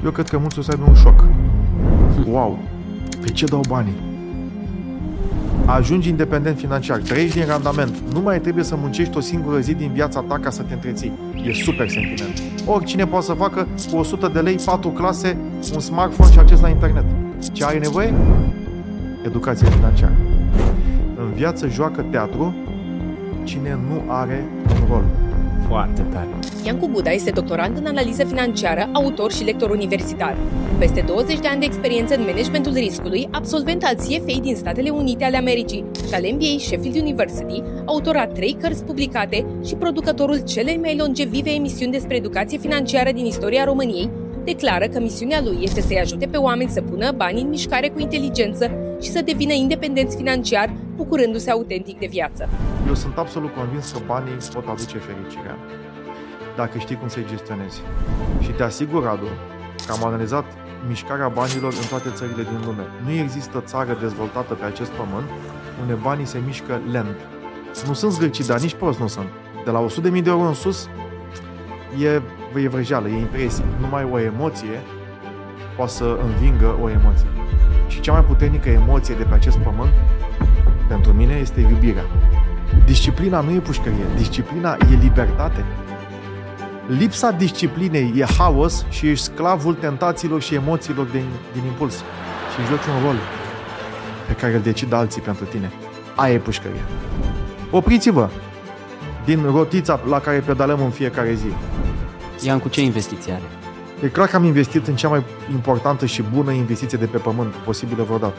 Eu cred că mulți o să aibă un șoc. Wow! Pe ce dau banii? Ajungi independent financiar, trăiești din randament, nu mai trebuie să muncești o singură zi din viața ta ca să te întreții. E super sentiment. Oricine poate să facă cu 100 de lei, 4 clase, un smartphone și acces la internet. Ce ai nevoie? Educație financiară. În viață joacă teatru cine nu are un rol. Foarte tare. Iancu Buda este doctorand în analiză financiară, autor și lector universitar. Peste 20 de ani de experiență în managementul riscului, absolvent al CFA din Statele Unite ale Americii și al MBA Sheffield University, autor a 3 cărți publicate și producătorul celei mai longevive emisiuni despre educație financiară din istoria României, declară că misiunea lui este să-i ajute pe oameni să pună banii în mișcare cu inteligență și să devină independenți financiar, bucurându-se autentic de viață. Eu sunt absolut convins că banii pot aduce fericirea dacă știi cum să-i gestionezi. Și te asigur, Radu, că am analizat mișcarea banilor în toate țările din lume. Nu există țară dezvoltată pe acest pământ unde banii se mișcă lent. Nu sunt zgârcit, dar nici prost nu sunt. De la 100.000 de euro în sus e vrăjeală, e impresie. Numai o emoție poate să învingă o emoție. Și cea mai puternică emoție de pe acest pământ, pentru mine, este iubirea. Disciplina nu e pușcărie, disciplina e libertate. Lipsa disciplinei e haos și ești sclavul tentațiilor și emoțiilor din impuls. Și joci un rol pe care îl decid alții pentru tine. Aia e pușcărie. Opriți-vă din rotița la care pedalăm în fiecare zi. Ian, cu ce investiție are? E clar că am investit în cea mai importantă și bună investiție de pe pământ posibilă vreodată.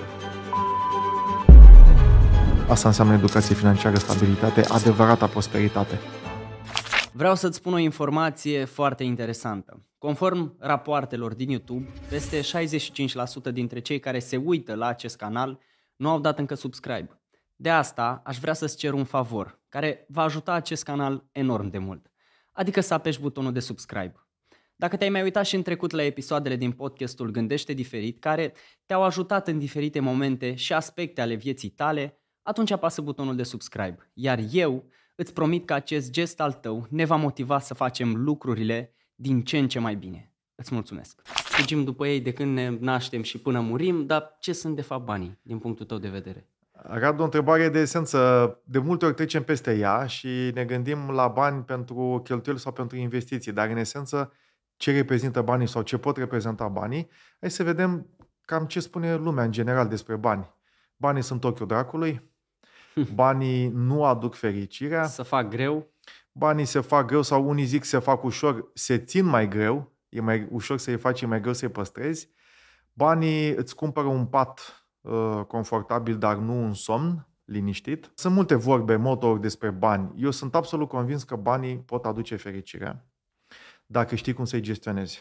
Asta înseamnă educație financiară, stabilitate, adevărata prosperitate. Vreau să-ți spun o informație foarte interesantă. Conform rapoartelor din YouTube, peste 65% dintre cei care se uită la acest canal nu au dat încă subscribe. De asta aș vrea să-ți cer un favor, care va ajuta acest canal enorm de mult. Adică să apeși butonul de subscribe. Dacă te-ai mai uitat și în trecut la episoadele din podcastul Gândește Diferit, care te-au ajutat în diferite momente și aspecte ale vieții tale, atunci apasă butonul de subscribe. Iar eu îți promit că acest gest al tău ne va motiva să facem lucrurile din ce în ce mai bine. Îți mulțumesc. Fugim după ei de când ne naștem și până murim, dar ce sunt de fapt banii, din punctul tău de vedere? Radu, o întrebare de esență. De multe ori trecem peste ea și ne gândim la bani pentru cheltuieli sau pentru investiții, dar în esență ce reprezintă banii sau ce pot reprezenta banii, hai să vedem cam ce spune lumea în general despre bani. Banii sunt ochiul dracului, banii nu aduc fericirea. Să fac greu. Banii se fac greu sau unii zic se fac ușor, se țin mai greu, e mai ușor să-i faci, e mai greu să-i păstrezi. Banii îți cumpără un pat confortabil, dar nu un somn liniștit. Sunt multe vorbe, moto-uri despre bani. Eu sunt absolut convins că banii pot aduce fericirea dacă știi cum să-i gestionezi.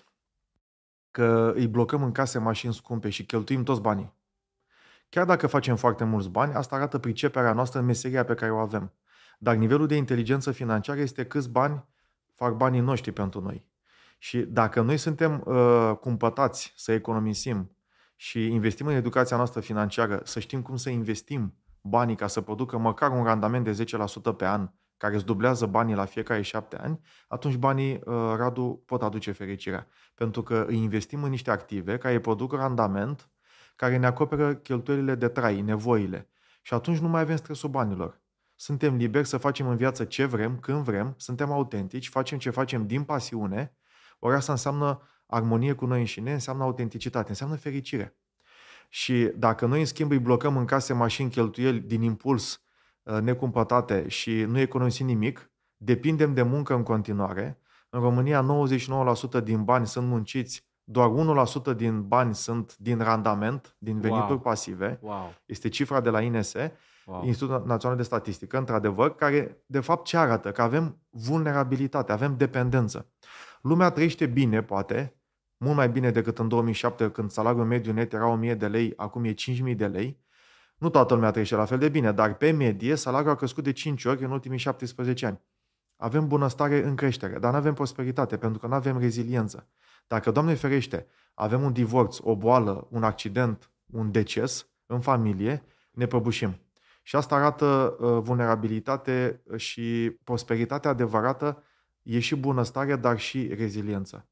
Că îi blocăm în case mașini scumpe și cheltuim toți banii. Chiar dacă facem foarte mulți bani, asta arată priceperea noastră în meseria pe care o avem. Dar nivelul de inteligență financiară este câți bani fac banii noștri pentru noi. Și dacă noi suntem cumpătați să economisim și investim în educația noastră financiară, să știm cum să investim banii ca să producă măcar un randament de 10% pe an, care îți dublează banii la fiecare 7 ani, atunci banii, Radu, pot aduce fericirea. Pentru că îi investim în niște active care produc randament, care ne acoperă cheltuielile de trai, nevoile. Și atunci nu mai avem stresul banilor. Suntem liberi să facem în viață ce vrem, când vrem, suntem autentici, facem ce facem din pasiune, ori asta înseamnă armonie cu noi înșine, înseamnă autenticitate, înseamnă fericire. Și dacă noi, în schimb, îi blocăm în case, mașini, cheltuieli din impuls necumpătate și nu economisim nimic, depindem de muncă în continuare. În România, 99% din bani sunt munciți, doar 1% din bani sunt din randament, din venituri pasive. Wow. Este cifra de la INS, Institutul Național de Statistică, într-adevăr, care, de fapt, ce arată? Că avem vulnerabilitate, avem dependență. Lumea trăiește bine, poate, mult mai bine decât în 2007, când salariul mediu net era 1000 de lei, acum e 5000 de lei. Nu toată lumea trăiește la fel de bine, dar pe medie salariul a crescut de 5 ori în ultimii 17 ani. Avem bunăstare în creștere, dar nu avem prosperitate, pentru că nu avem reziliență. Dacă, Doamne ferește, avem un divorț, o boală, un accident, un deces în familie, ne prăbușim. Și asta arată vulnerabilitate și prosperitatea adevărată e și bunăstare, dar și reziliență.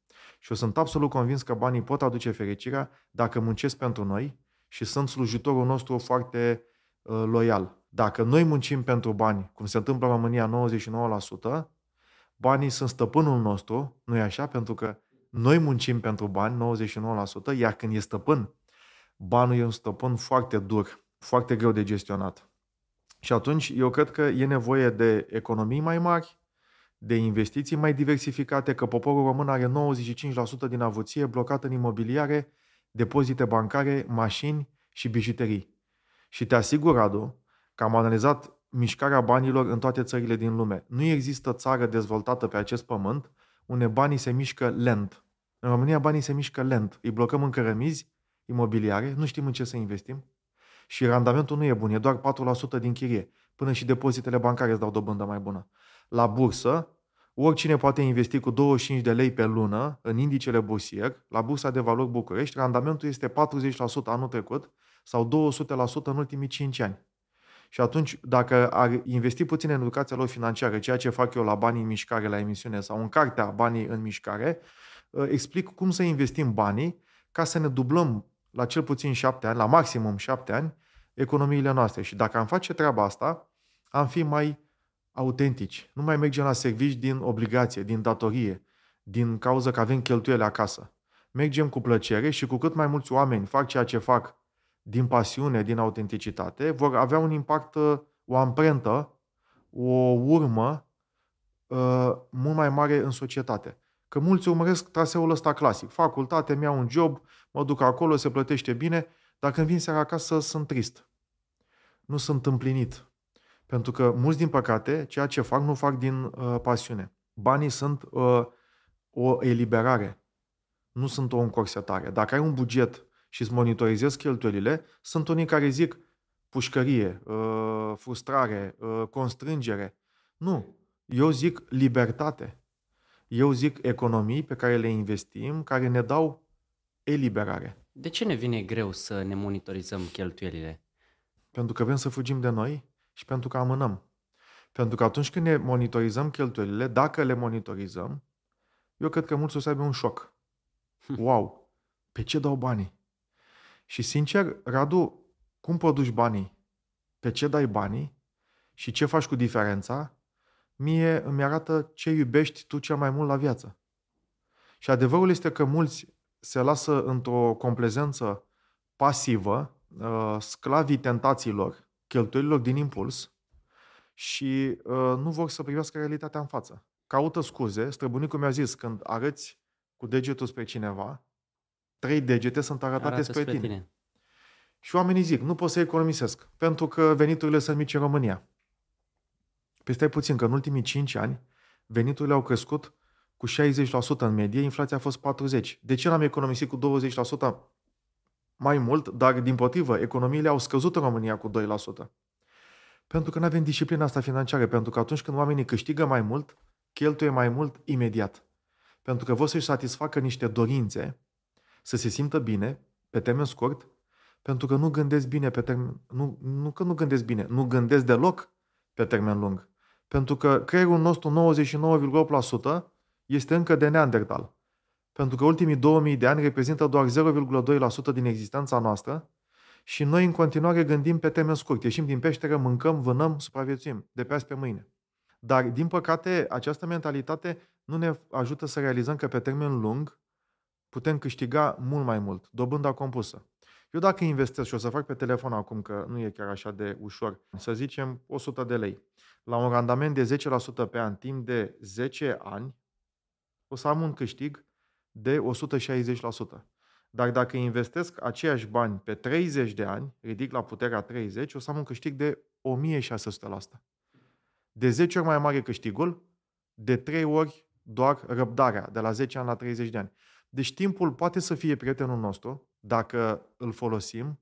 Și eu sunt absolut convins că banii pot aduce fericirea dacă muncesc pentru noi și sunt slujitorul nostru foarte loial. Dacă noi muncim pentru bani, cum se întâmplă în România 99%, banii sunt stăpânul nostru, nu-i așa? Pentru că noi muncim pentru bani 99%, iar când e stăpân, banul e un stăpân foarte dur, foarte greu de gestionat. Și atunci eu cred că e nevoie de economii mai mari, de investiții mai diversificate, că poporul român are 95% din avuție blocat în imobiliare, depozite bancare, mașini și bijuterii. Și te asigur, Radu, că am analizat mișcarea banilor în toate țările din lume. Nu există țară dezvoltată pe acest pământ unde banii se mișcă lent. În România banii se mișcă lent. Îi blocăm în cărămizi imobiliare, nu știm în ce să investim și randamentul nu e bun, e doar 4% din chirie. Până și depozitele bancare îți dau dobândă mai bună. La bursă, oricine poate investi cu 25 de lei pe lună în indicele bursier, la Bursa de Valori București, randamentul este 40% anul trecut sau 200% în ultimii 5 ani. Și atunci, dacă ar investi puțin în educația lor financiară, ceea ce fac eu la Banii în Mișcare, la emisiune, sau în cartea Banii în Mișcare, explic cum să investim banii ca să ne dublăm la cel puțin 7 ani, la maximum 7 ani, economiile noastre. Și dacă am face treaba asta, am fi mai autentici. Nu mai mergem la servici din obligație, din datorie, din cauza că avem cheltuieli acasă. Mergem cu plăcere și cu cât mai mulți oameni fac ceea ce fac din pasiune, din autenticitate, vor avea un impact, o amprentă, o urmă mult mai mare în societate. Că mulți urmăresc traseul ăsta clasic. Facultate, mi-au un job, mă duc acolo, se plătește bine, dar când vin seara acasă sunt trist. Nu sunt împlinit. Pentru că mulți, din păcate, ceea ce fac, nu fac din pasiune. Banii sunt o eliberare. Nu sunt o încorsetare. Dacă ai un buget și îți monitorizezi cheltuielile, sunt unii care zic pușcărie, frustrare, constrângere. Nu. Eu zic libertate. Eu zic economii pe care le investim, care ne dau eliberare. De ce ne vine greu să ne monitorizăm cheltuielile? Pentru că vrem să fugim de noi și pentru că amânăm. Pentru că atunci când ne monitorizăm cheltuielile, dacă le monitorizăm, eu cred că mulți o să aibă un șoc. Wow! Pe ce dau banii? Și sincer, Radu, cum produci banii? Pe ce dai banii? Și ce faci cu diferența? Mie îmi arată ce iubești tu cel mai mult la viață. Și adevărul este că mulți se lasă într-o complezență pasivă, sclavii tentațiilor, cheltuielilor din impuls și nu vor să privească realitatea în față. Caută scuze. Străbunicul mi-a zis, când arăți cu degetul spre cineva, 3 degete sunt arătate spre tine. Și oamenii zic, nu pot să economisesc, pentru că veniturile sunt mici în România. Păi stai puțin, că în ultimii 5 ani veniturile au crescut cu 60% în medie, inflația a fost 40%. De ce n-am economisit cu 20% mai mult, dar dimpotrivă, economiile au scăzut în România cu 2%? Pentru că nu avem disciplina asta financiară, pentru că atunci când oamenii câștigă mai mult, cheltuie mai mult imediat. Pentru că vor să-și satisfacă niște dorințe, să se simtă bine, pe termen scurt, pentru că nu gândesc bine pe termen... Nu că nu gândesc bine, nu gândesc deloc pe termen lung. Pentru că creierul nostru 99,8% este încă de Neandertal. Pentru că ultimii 2000 de ani reprezintă doar 0,2% din existența noastră și noi în continuare gândim pe termen scurt. Ieșim din peșteră, mâncăm, vânăm, supraviețuim, de pe azi pe mâine. Dar, din păcate, această mentalitate nu ne ajută să realizăm că pe termen lung putem câștiga mult mai mult, dobânda compusă. Eu dacă investesc, și o să fac pe telefon acum, că nu e chiar așa de ușor, să zicem 100 de lei, la un randament de 10% pe an, timp de 10 ani, o să am un câștig de 160%. Dar dacă investesc aceiași bani pe 30 de ani, ridic la puterea 30, o să am un câștig de 1600%. De 10 ori mai mare câștigul, de 3 ori doar răbdarea, de la 10 ani la 30 de ani. Deci timpul poate să fie prietenul nostru, dacă îl folosim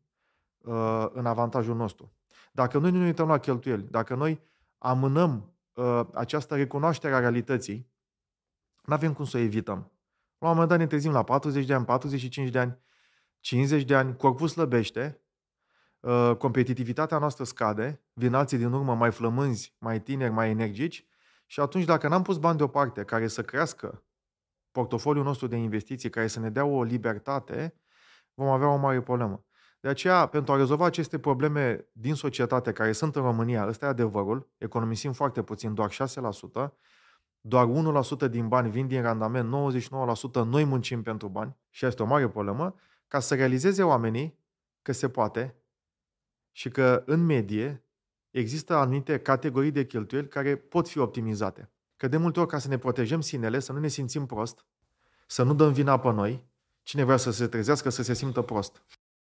în avantajul nostru. Dacă noi nu ne uităm la cheltuieli, dacă noi amânăm această recunoaștere a realității, nu avem cum să o evităm. La un moment dat ne trezim la 40 de ani, 45 de ani, 50 de ani, corpul slăbește, competitivitatea noastră scade, vin alții din urmă mai flămânzi, mai tineri, mai energici și atunci dacă n-am pus bani deoparte care să crească portofoliul nostru de investiții care să ne dea o libertate, vom avea o mare problemă. De aceea, pentru a rezolva aceste probleme din societate care sunt în România, ăsta e adevărul, economisim foarte puțin, doar 6%, doar 1% din bani vin din randament, 99% noi muncim pentru bani și asta e o mare problemă, ca să realizeze oamenii că se poate și că în medie există anumite categorii de cheltuieli care pot fi optimizate. Că de multe ori, ca să ne protejăm sinele, să nu ne simțim prost, să nu dăm vina pe noi, cine vrea să se trezească, să se simtă prost.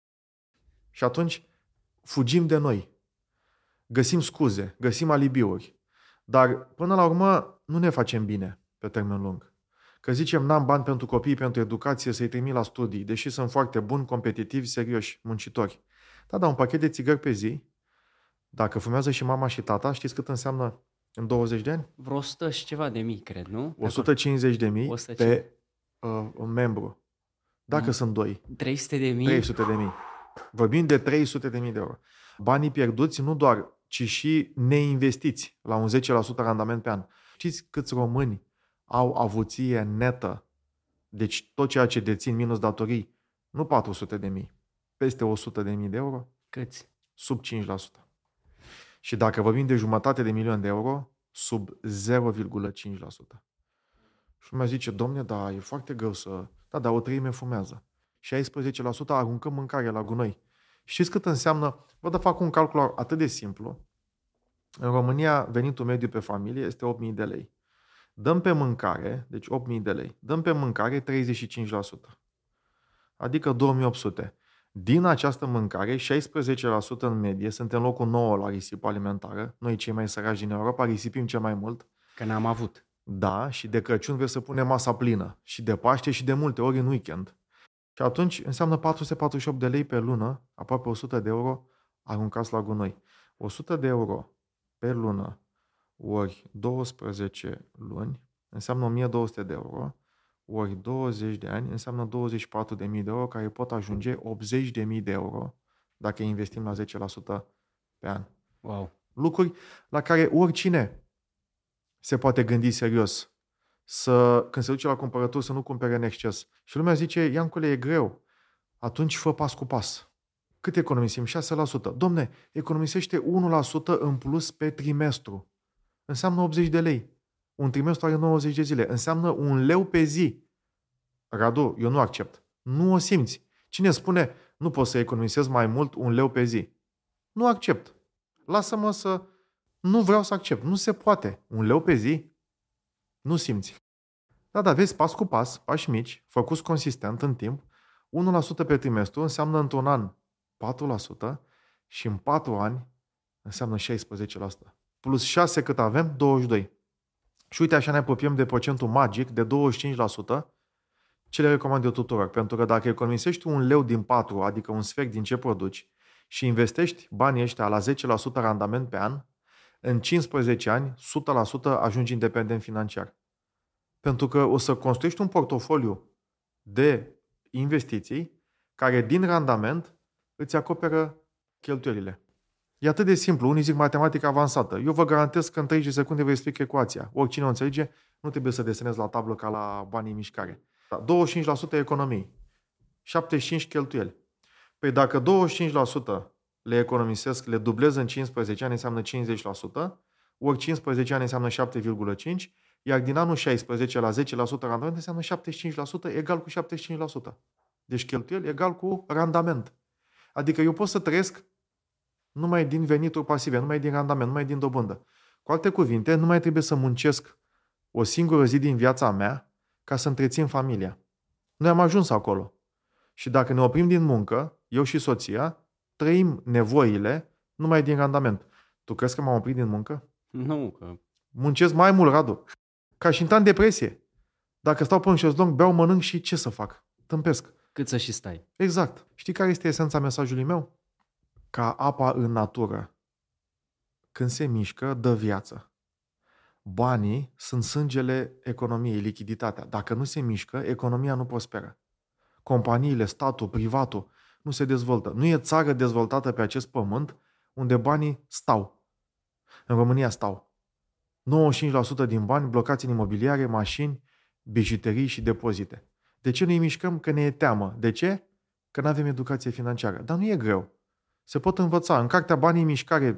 Și atunci fugim de noi. Găsim scuze, găsim alibiuri. Dar până la urmă nu ne facem bine pe termen lung. Că zicem, n-am bani pentru copii, pentru educație, să-i trimit la studii, deși sunt foarte buni, competitivi, serioși, muncitori. Da, un pachet de țigări pe zi, dacă fumează și mama și tata, știți cât înseamnă în 20 de ani? Vreo 100 și ceva de mii, cred, nu? 150.000 pe un membru. Dacă sunt doi. 300.000? 300.000. Vorbim de 300.000 de euro. Banii pierduți nu doar, ci și neinvestiți la un 10% randament pe an. Știți câți români au avuție netă, deci tot ceea ce dețin minus datorii, nu 400.000, peste 100.000 de euro? Câți? Sub 5%. Și dacă vorbim de 500.000 de euro, sub 0,5%. Și lumea zice, domne, dar e foarte greu să... Da, dar o treime fumează. 16% aruncăm mâncare la gunoi. Știți cât înseamnă? Vă să fac un calcul atât de simplu. În România, venitul mediu pe familie este 8.000 de lei. Dăm pe mâncare, deci 8.000 de lei, dăm pe mâncare 35%. Adică 2.800. Din această mâncare, 16% în medie, suntem locul 9 la risipă alimentară. Noi, cei mai săraci din Europa, risipim cel mai mult. Că n-am avut. Da, și de Crăciun vrem să punem masa plină. Și de Paște și de multe ori în weekend. Și atunci înseamnă 448 de lei pe lună, aproape 100 de euro, aruncați la gunoi. 100 de euro pe lună ori 12 luni înseamnă 1200 de euro, ori 20 de ani înseamnă 24.000 de euro, care pot ajunge 80.000 de euro dacă investim la 10% pe an. Wow. Lucruri la care oricine se poate gândi serios. Când se duce la cumpărături, să nu cumpere în exces. Și lumea zice, Iancule, e greu. Atunci fă pas cu pas. Cât economisim? 6%. Domne, economisește 1% în plus pe trimestru. Înseamnă 80 de lei. Un trimestru are 90 de zile. Înseamnă 1 leu pe zi. Radu, eu nu accept. Nu o simți. Cine spune, nu pot să economisesc mai mult 1 leu pe zi? Nu accept. Lasă-mă să... Nu vreau să accept. Nu se poate. 1 leu pe zi? Nu simți. Da, vezi, pas cu pas, pași mici, făcuți consistent în timp, 1% pe trimestru înseamnă într-un an 4% și în 4 ani înseamnă 16%. Plus 6 cât avem, 22%. Și uite, așa ne apropiem de procentul magic de 25%, ce le recomand eu tuturor. Pentru că dacă economisești 1 leu din 4, adică un sfert din ce produci, și investești banii ăștia la 10% randament pe an, în 15 ani, 100% ajungi independent financiar. Pentru că o să construiești un portofoliu de investiții care din randament îți acoperă cheltuielile. E atât de simplu. Unii zic matematică avansată. Eu vă garantez că în 30 secunde vă explic ecuația. Oricine o înțelege, nu trebuie să desenezi la tablă ca la banii în mișcare. 25% economii, 75% cheltuieli. Păi dacă 25% le economisesc, le dublez în 15 ani, înseamnă 50%, ori 15 ani înseamnă 7,5%, iar din anul 16 la 10% randament înseamnă 75% egal cu 75%. Deci cheltuieli egal cu randament. Adică eu pot să trăiesc numai din venituri pasive, numai din randament, numai din dobândă. Cu alte cuvinte, nu mai trebuie să muncesc o singură zi din viața mea ca să întrețin familia. Noi am ajuns acolo. Și dacă ne oprim din muncă, eu și soția, trăim nevoile numai din randament. Tu crezi că m-am oprit din muncă? Nu, că... Muncesc mai mult, Radu. Ca și intrat în depresie. Dacă stau pe un șezlong, beau, mănânc și ce să fac? Tâmpesc. Cât să și stai. Exact. Știi care este esența mesajului meu? Ca apa în natură. Când se mișcă, dă viață. Banii sunt sângele economiei, lichiditatea. Dacă nu se mișcă, economia nu prosperă. Companiile, statul, privatul nu se dezvoltă. Nu e țară dezvoltată pe acest pământ unde banii stau. În România stau. 95% din bani blocați în imobiliare, mașini, bijuterii și depozite. De ce nu-i mișcăm? Că ne e teamă. De ce? Că nu avem educație financiară. Dar nu e greu. Se pot învăța. În cartea Banii în mișcare,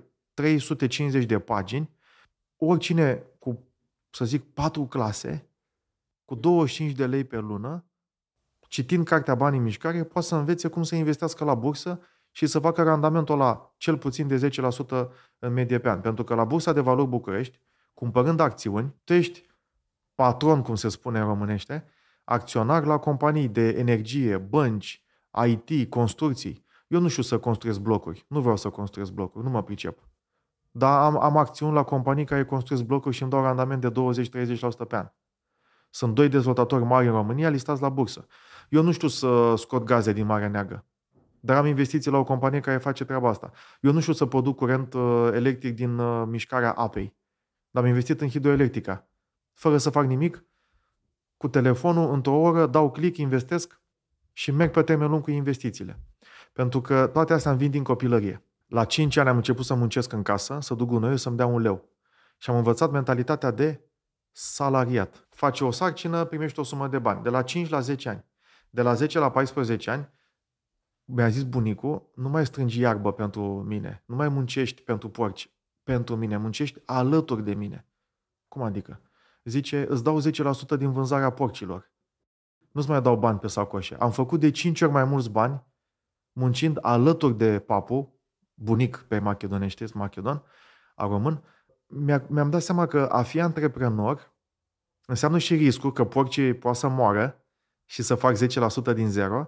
350 de pagini, oricine cu, să zic, 4 clase, cu 25 de lei pe lună, citind cartea Banii în mișcare, poate să învețe cum să investească la bursă și să facă randamentul la cel puțin de 10% în medie pe an. Pentru că la Bursa de Valori București, cumpărând acțiuni, tu ești patron, cum se spune în românește, acționar la companii de energie, bănci, IT, construcții. Eu nu știu să construiesc blocuri. Nu vreau să construiesc blocuri. Nu mă pricep. Dar am acțiuni la companii care construiesc blocuri și îmi dau randament de 20-30% pe an. Sunt 2 dezvoltatori mari în România listați la bursă. Eu nu știu să scot gaze din Marea Neagră. Dar am investiții la o companie care face treaba asta. Eu nu știu să produc curent electric din mișcarea apei. Dar am investit în hidroelectrica. Fără să fac nimic, cu telefonul, într-o oră, dau click, investesc și merg pe termen lung cu investițiile. Pentru că toate astea îmi vin din copilărie. La 5 ani am început să muncesc în casă, să duc gunoiul, să-mi dea 1 leu. Și am învățat mentalitatea de salariat. Faci o sarcină, primești o sumă de bani. De la 5 la 10 ani. De la 10 la 14 ani, mi-a zis bunicul, nu mai strângi iarbă pentru mine, nu mai muncești pentru porci, pentru mine, muncești alături de mine. Cum adică? Zice, îți dau 10% din vânzarea porcilor. Nu-ți mai dau bani pe sacoșe. Am făcut de 5 ori mai mulți bani muncind alături de papu, bunic pe macedonește, macedon, a român. Mi-am dat seama că a fi antreprenor înseamnă și riscul că porcii poate să moară și să fac 10% din zero.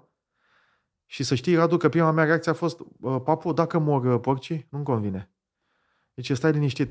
Și să știi, Radu, că prima mea reacție a fost, papu, dacă mor porcii, nu-mi convine. Deci stai liniștit,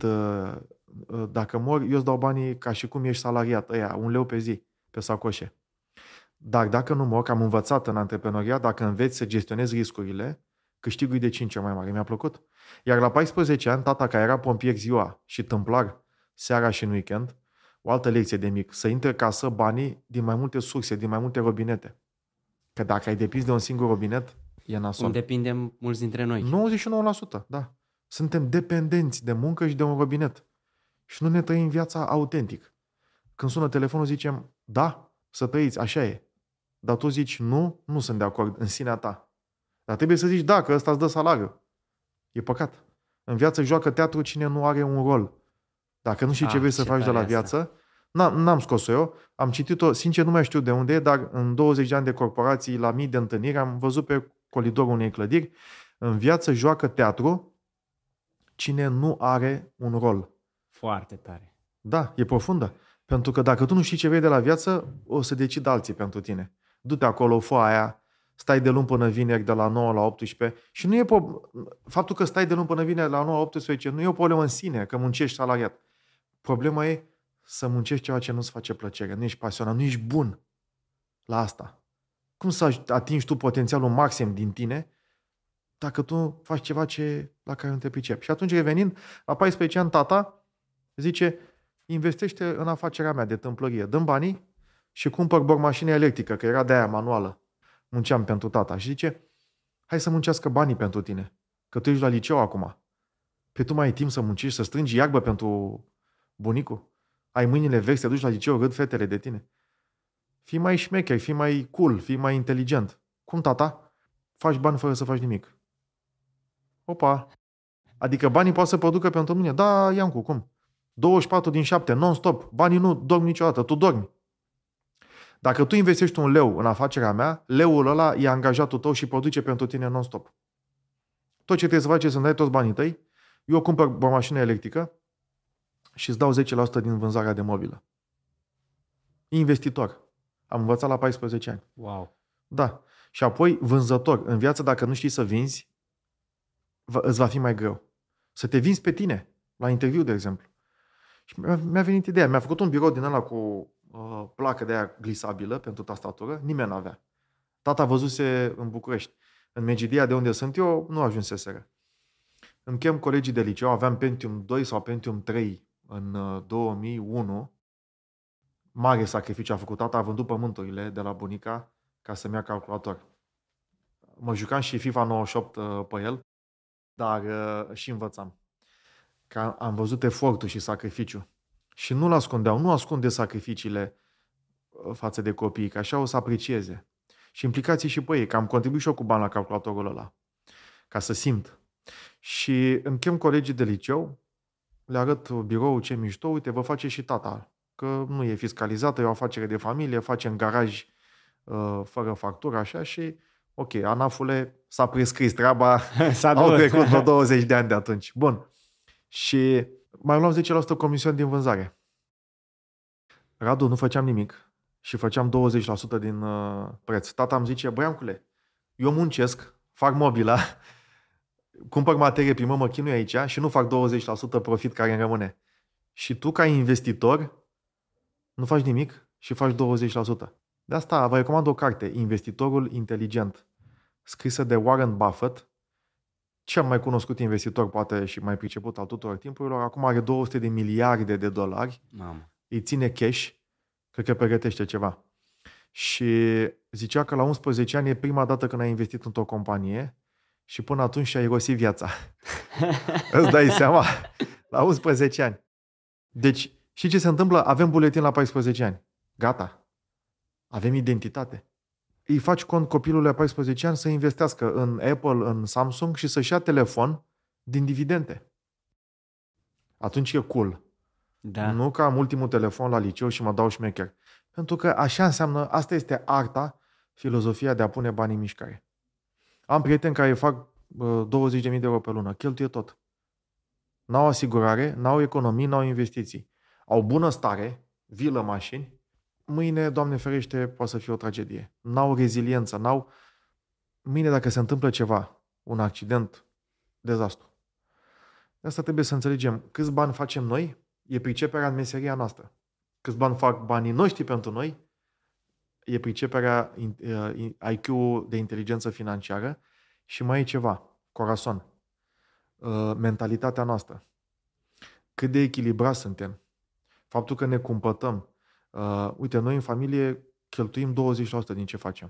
dacă mor, eu îți dau banii ca și cum ești salariat, 1 leu pe zi, pe sacoșe. Dar dacă nu mor, că am învățat în antreprenoriat, dacă înveți să gestionezi riscurile, câștigul e de 5 ori mai mare. Mi-a plăcut. Iar la 14 ani, tata, care era pompier ziua și tâmplar seara și în weekend, o altă lecție de mic, să intre casă banii din mai multe surse, din mai multe robinete. Că dacă ai depins de un singur robinet, e nasol. Depindem mulți dintre noi. 99%, da. Suntem dependenți de muncă și de un robinet. Și nu ne trăim viața autentic. Când sună telefonul zicem, da, să trăiți, așa e. Dar tu zici, nu, nu sunt de acord în sinea ta. Dar trebuie să zici, da, că ăsta îți dă salariu. E păcat. În viață joacă teatru cine nu are un rol. Dacă nu știi ce vrei să faci de la viață, n-am scos-o eu, am citit-o, sincer nu mai știu de unde e, dar în 20 de ani de corporații, la mii de întâlniri, am văzut pe colidorul unei clădiri, în viață joacă teatru cine nu are un rol. Foarte tare. Da, e profundă. Pentru că dacă tu nu știi ce vrei de la viață, o să decid alții pentru tine. Du-te acolo, fă aia, stai de luni până vineri de la 9 la 18 și nu e faptul că stai de luni până vineri la 9 la 18 nu e o problemă în sine, că muncești salariat. Problema e să muncești ceva ce nu-ți face plăcere, nu ești pasionat, nu ești bun la asta. Cum să atingi tu potențialul maxim din tine dacă tu faci ceva la care nu te pricepi? Și atunci, revenind, la 14 ani, tata zice, investește în afacerea mea de tâmplărie, dă-mi banii și cumpăr bormașină electrică, că era de aia manuală. Munceam pentru tata. Și zice, hai să muncească banii pentru tine, că tu ești la liceu acum. Pe tu mai ai timp să muncești, să strângi iarbă pentru bunicul? Ai mâinile vechi, te duci la liceu, râd fetele de tine. Fii mai șmecher, fii mai cool, fii mai inteligent. Cum, tata? Faci bani fără să faci nimic. Opa! Adică banii poate să producă pentru mine. Da, Iancu, cum? 24 din 7, non-stop. Banii nu dorm niciodată, tu dormi. Dacă tu investești 1 leu în afacerea mea, leul ăla e angajatul tău și produce pentru tine non-stop. Tot ce trebuie să faci e să-mi dai toți banii tăi, eu cumpăr o mașină electrică și îți dau 10% din vânzarea de mobilă. Investitor. Am învățat la 14 ani. Wow. Da. Și apoi vânzător. În viață, dacă nu știi să vinzi, îți va fi mai greu. Să te vinzi pe tine. La interviu, de exemplu. Și mi-a venit ideea. Mi-a făcut un birou din ăla cu placă de aia glisabilă pentru tastatură. Nimeni n-avea. Tata văzuse în București. În Megidia, de unde sunt eu, nu ajunseseră. Îmi chem colegii de liceu. Aveam Pentium 2 sau Pentium 3 în 2001. Mare sacrificiu a făcut tata. A vândut pământurile de la bunica ca să-mi ia calculator. Mă jucam și FIFA 98 pe el, dar și învățam. Că am văzut efortul și sacrificiu. Și nu-l ascundeau. Nu ascunde sacrificiile față de copii, că așa o să aprecieze. Și implicații și pe ei, că am contribuit și eu cu bani la calculatorul ăla, ca să simt. Și îmi chem colegii de liceu, le arăt biroul ce mișto, uite, vă face și tata, că nu e fiscalizată, e o afacere de familie, face în garaj fără factură, așa, și ok, ANAF-ule s-a prescris treaba, au trecut vreo 20 de ani de atunci. Bun. Și mai luam 10% comision din vânzare. Radu, nu făceam nimic și făceam 20% din preț. Tata îmi zice, băiancule, eu muncesc, fac mobila, cumpăr materie primă, mă chinui aici și nu fac 20% profit care îmi rămâne. Și tu, ca investitor, nu faci nimic și faci 20%. De asta vă recomand o carte, Investitorul Inteligent, scrisă de Warren Buffett, cel mai cunoscut investitor, poate și mai priceput al tuturor timpurilor. Acum are 200 de miliarde de dolari. Mamă. Îi ține cash, cred că pregătește ceva. Și zicea că la 11 ani e prima dată când a investit într-o companie și până atunci și-a irosit viața. Îți dai seama? La 11 ani. Deci, și ce se întâmplă? Avem buletin la 14 ani. Gata. Avem identitate. Îi faci cont copilului la 14 ani să investească în Apple, în Samsung și să-și ia telefon din dividende. Atunci e cool. Da. Nu că am ultimul telefon la liceu și mă dau șmecher. Pentru că așa înseamnă, asta este arta, filozofia de a pune bani în mișcare. Am prieteni care fac 20.000 de euro pe lună, cheltuie tot. N-au asigurare, n-au economii, n-au investiții. Au bună stare, vilă, mașini. Mâine, Doamne ferește, poate să fie o tragedie. N-au reziliență, n-au... Mâine, dacă se întâmplă ceva, un accident, dezastru. De asta trebuie să înțelegem câți bani facem noi, e priceperea în meseria noastră. Câți bani fac banii noștri pentru noi, e priceperea IQ de inteligență financiară și mai e ceva, corazon, mentalitatea noastră. Cât de echilibrați suntem. Faptul că ne cumpătăm. Uite, noi în familie cheltuim 20% din ce facem.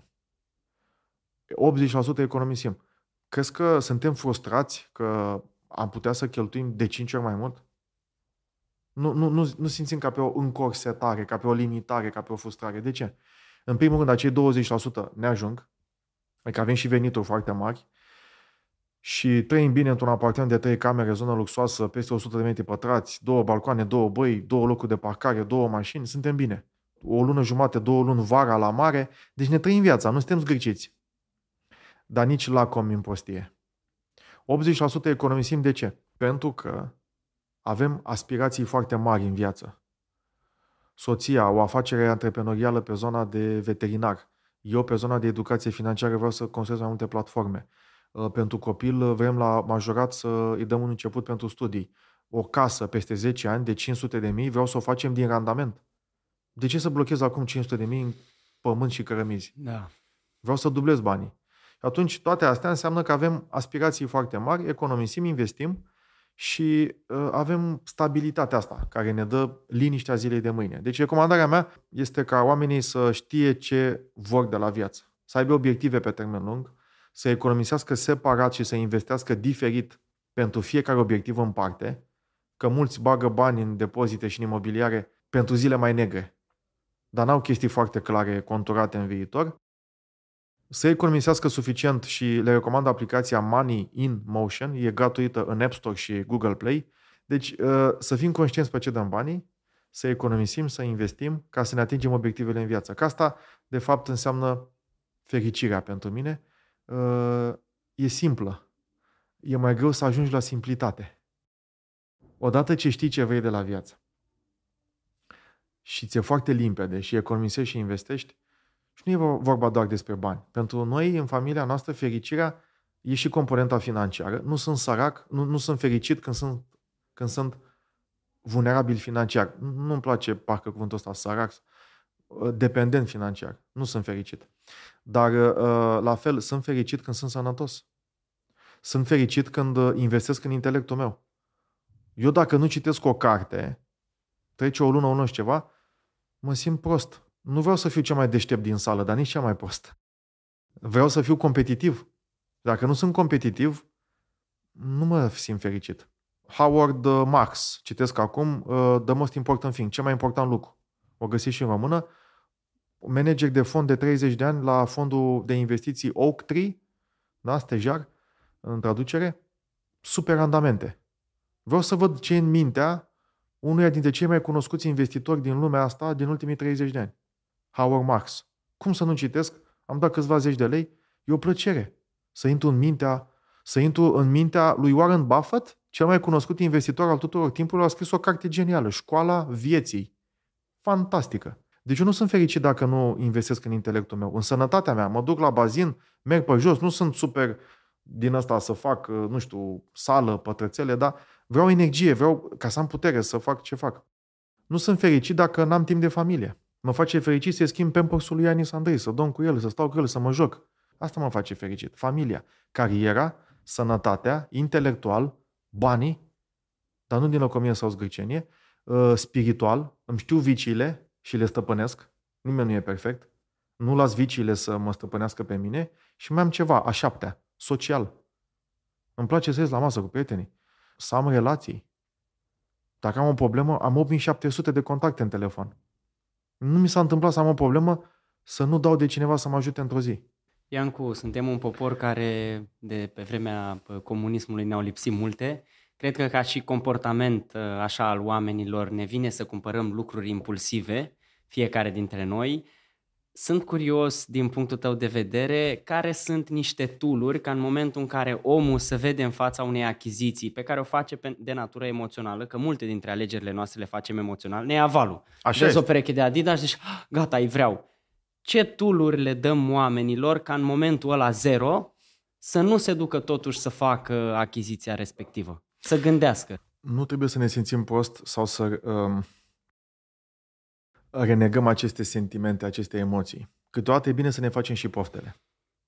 80% economisim. Crezi că suntem frustrați că am putea să cheltuim de 5 ori mai mult? Nu simțim ca pe o încorsetare, ca pe o limitare, ca pe o frustrare. De ce? În primul rând, acei 20% ne ajung, adică avem și venituri foarte mari și trăim bine într-un apartament de 3 camere, zonă luxoasă, peste 100 de metri pătrați, 2 balcoane, 2 băi, 2 locuri de parcare, 2 mașini, suntem bine. O lună jumate, 2 luni vara la mare, deci ne trăim viața, nu suntem zgârciți. Dar nici lacom în prostie. 80% economisim de ce? Pentru că avem aspirații foarte mari în viață. Soția, o afacere antreprenorială pe zona de veterinar. Eu, pe zona de educație financiară, vreau să construiesc mai multe platforme. Pentru copil, vrem la majorat să îi dăm un început pentru studii. O casă peste 10 ani de 500.000, vreau să o facem din randament. De ce să blochez acum 500.000 în pământ și cărămizi? Da. Vreau să dublez banii. Atunci, toate astea înseamnă că avem aspirații foarte mari, economisim, investim și avem stabilitatea asta, care ne dă liniștea zilei de mâine. Deci, recomandarea mea este ca oamenii să știe ce vor de la viață, să aibă obiective pe termen lung, să economisească separat și să investească diferit pentru fiecare obiectiv în parte, că mulți bagă bani în depozite și în imobiliare pentru zile mai negre, dar n-au chestii foarte clare, conturate în viitor, să economisească suficient și le recomand aplicația Money in Motion, e gratuită în App Store și Google Play. Deci să fim conștienți pe ce dăm banii, să economisim, să investim ca să ne atingem obiectivele în viață. Că asta, de fapt, înseamnă fericirea pentru mine. E simplă. E mai greu să ajungi la simplitate. Odată ce știi ce vrei de la viață și ți-e foarte limpede și economisești și investești, și nu e vorba doar despre bani. Pentru noi, în familia noastră, fericirea e și componenta financiară. Nu sunt sărac, nu sunt fericit când sunt vulnerabil financiar. Nu-mi place parcă cuvântul ăsta, sărac, dependent financiar. Nu sunt fericit. Dar, la fel, sunt fericit când sunt sănătos. Sunt fericit când investesc în intelectul meu. Eu, dacă nu citesc o carte, trece o lună și ceva, mă simt prost. Nu vreau să fiu cel mai deștept din sală, dar nici cel mai prost. Vreau să fiu competitiv. Dacă nu sunt competitiv, nu mă simt fericit. Howard Marks, citesc acum, The Most Important Thing, cel mai important lucru. O găsiți și în română. manager de fond de 30 de ani la fondul de investiții Oaktree, da, stejar, în traducere, super randamente. Vreau să văd ce e în mintea unuia dintre cei mai cunoscuți investitori din lumea asta din ultimii 30 de ani. Howard Marks. Cum să nu citesc? Am dat câțiva zeci de lei. E o plăcere să intru în mintea lui Warren Buffett, cel mai cunoscut investitor al tuturor timpurilor, a scris o carte genială, Școala Vieții. Fantastică. Deci eu nu sunt fericit dacă nu investesc în intelectul meu, în sănătatea mea. Mă duc la bazin, merg pe jos, nu sunt super din ăsta să fac, nu știu, sală, pătrățele, dar vreau energie, vreau ca să am putere să fac ce fac. Nu sunt fericit dacă n-am timp de familie. Mă face fericit să-i schimb Pampers-ul lui Ianis Andrei, să dorm cu el, să stau cu el, să mă joc. Asta mă face fericit. Familia, cariera, sănătatea, intelectual, banii, dar nu din lăcomie sau zgârcenie, spiritual, îmi știu viciile și le stăpânesc. Nimeni nu e perfect. Nu las viciile să mă stăpânească pe mine și mai am ceva, a șaptea, social. Îmi place să ies la masă cu prietenii, să am relații. Dacă am o problemă, am 8700 de contacte în telefon. Nu mi s-a întâmplat să am o problemă să nu dau de cineva să mă ajute într-o zi. Iancu, suntem un popor care de pe vremea comunismului ne-au lipsit multe. Cred că ca și comportament așa al oamenilor ne vine să cumpărăm lucruri impulsive, fiecare dintre noi. Sunt curios, din punctul tău de vedere, care sunt niște tool-uri ca în momentul în care omul se vede în fața unei achiziții pe care o face de natură emoțională, că multe dintre alegerile noastre le facem emoțional, ne ia valul. Vezi o pereche de Adidas și zici, gata, îi vreau. Ce tool-uri le dăm oamenilor ca în momentul ăla zero să nu se ducă totuși să facă achiziția respectivă, să gândească? Nu trebuie să ne simțim prost sau să renegăm aceste sentimente, aceste emoții. Câteodată e bine să ne facem și poftele.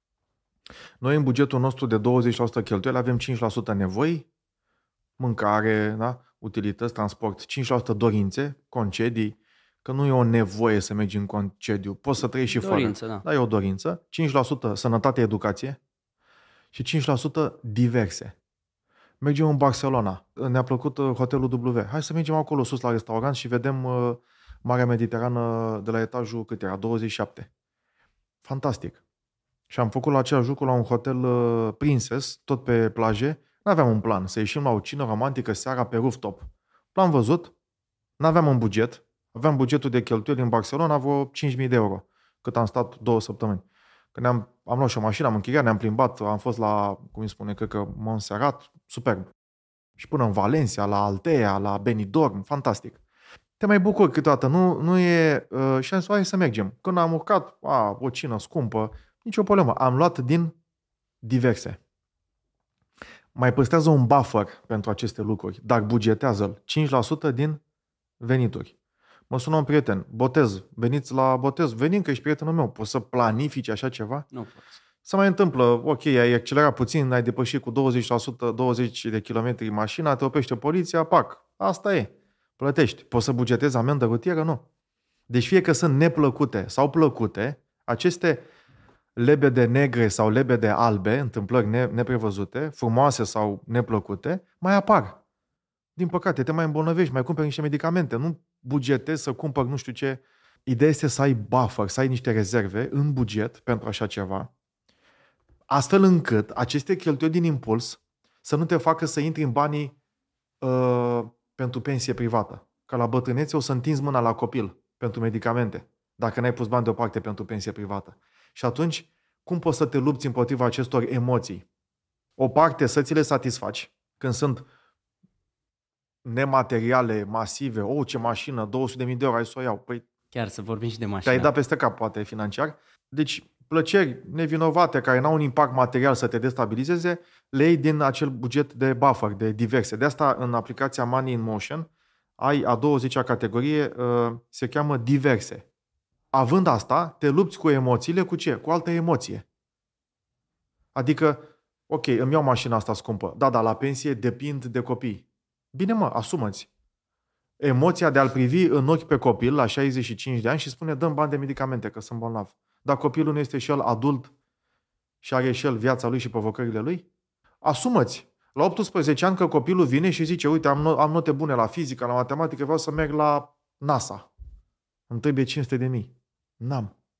Noi în bugetul nostru de 20% cheltuieli avem 5% nevoi, mâncare, da? Utilități, transport, 5% dorințe, concedii, că nu e o nevoie să mergi în concediu, poți să trăiești și dorință, fără. Da. Da, e o dorință. 5% sănătate, educație și 5% diverse. Mergem în Barcelona, ne-a plăcut hotelul W. Hai să mergem acolo sus la restaurant și vedem Marea Mediterană de la etajul, cât era? 27. Fantastic. Și am făcut la același lucru la un hotel Princess, tot pe plaje. N-aveam un plan, să ieșim la o cină romantică seara pe rooftop. L-am văzut, n-aveam un buget, aveam bugetul de cheltuieli în Barcelona, vreo 5.000 de euro, cât am stat 2 săptămâni. Când am luat și o mașină, am închiriat, ne-am plimbat, am fost la, cum îi spune, cred că Montserrat, superb. Și până în Valencia, la Altea, la Benidorm, fantastic. Te mai bucur câteodată, nu e... și am zis, hai să mergem. Când am urcat, o cină scumpă, nicio problemă. Am luat din diverse. Mai păstrează un buffer pentru aceste lucruri, dar bugetează-l 5% din venituri. Mă sună un prieten, botez, veniți la botez, venim că ești prietenul meu, poți să planifici așa ceva? Nu poți. Se mai întâmplă, ok, ai accelerat puțin, ai depășit cu 20%, 20 de kilometri mașina, te oprește poliția, pac, asta e. Plătești. Poți să bugetezi amendă rutieră? Nu. Deci fie că sunt neplăcute sau plăcute, aceste lebede negre sau lebede albe, întâmplări neprevăzute, frumoase sau neplăcute, mai apar. Din păcate, te mai îmbolnăvești, mai cumperi niște medicamente, nu bugetezi să cumpări nu știu ce. Ideea este să ai buffer, să ai niște rezerve în buget pentru așa ceva, astfel încât aceste cheltuieli din impuls să nu te facă să intri în banii pentru pensie privată. Ca la bătrânețe o să întinzi mâna la copil pentru medicamente, dacă n-ai pus bani deoparte pentru pensie privată. Și atunci, cum poți să te lupți împotriva acestor emoții? O parte să ți le satisfaci, când sunt nemateriale, masive, ce mașină, 200.000 de euro, hai să o iau. Păi, chiar să vorbim și de mașină. Te-ai dat peste cap, poate, financiar. Deci, plăceri nevinovate care n-au un impact material să te destabilizeze, le iei din acel buget de buffer, de diverse. De asta, în aplicația Money in Motion, ai a 20-a categorie, se cheamă diverse. Având asta, te lupți cu emoțiile, cu ce? Cu altă emoție. Adică, ok, îmi iau mașina asta scumpă. Da, la pensie depind de copii. Bine mă, asumă-ți. Emoția de a-l privi în ochi pe copil la 65 de ani și spune, dăm bani de medicamente, că sunt bolnav. Dar copilul nu este și el adult și are și el viața lui și provocările lui? Asumă-ți. La 18 ani că copilul vine și zice, uite, am note bune la fizică, la matematică, vreau să merg la NASA. Îmi trebuie 500.000. N-am.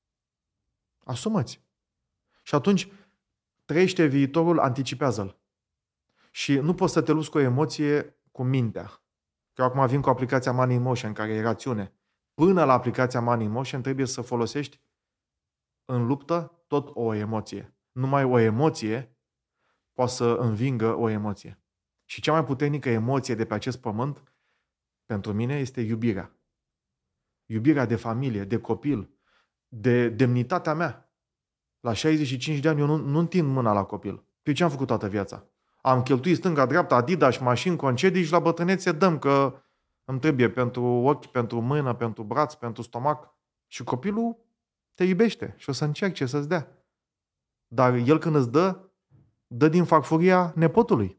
Asumă-ți. Și atunci trăiește viitorul, anticipează-l. Și nu poți să te lupți cu o emoție cu mintea. Că eu acum vin cu aplicația Money in Motion, care e rațiune. Până la aplicația Money in Motion trebuie să folosești în luptă tot o emoție. Numai o emoție poate să învingă o emoție. Și cea mai puternică emoție de pe acest pământ, pentru mine, este iubirea. Iubirea de familie, de copil, de demnitatea mea. La 65 de ani eu nu întind mâna la copil. Eu ce am făcut toată viața? Am cheltuit stânga-dreapta, Adidas, mașini, concedii și la bătrânețe dăm că îmi trebuie pentru ochi, pentru mână, pentru braț, pentru stomac. Și copilul te iubește și o să încerce să-ți dea. Dar el când îți dă din farfuria nepotului.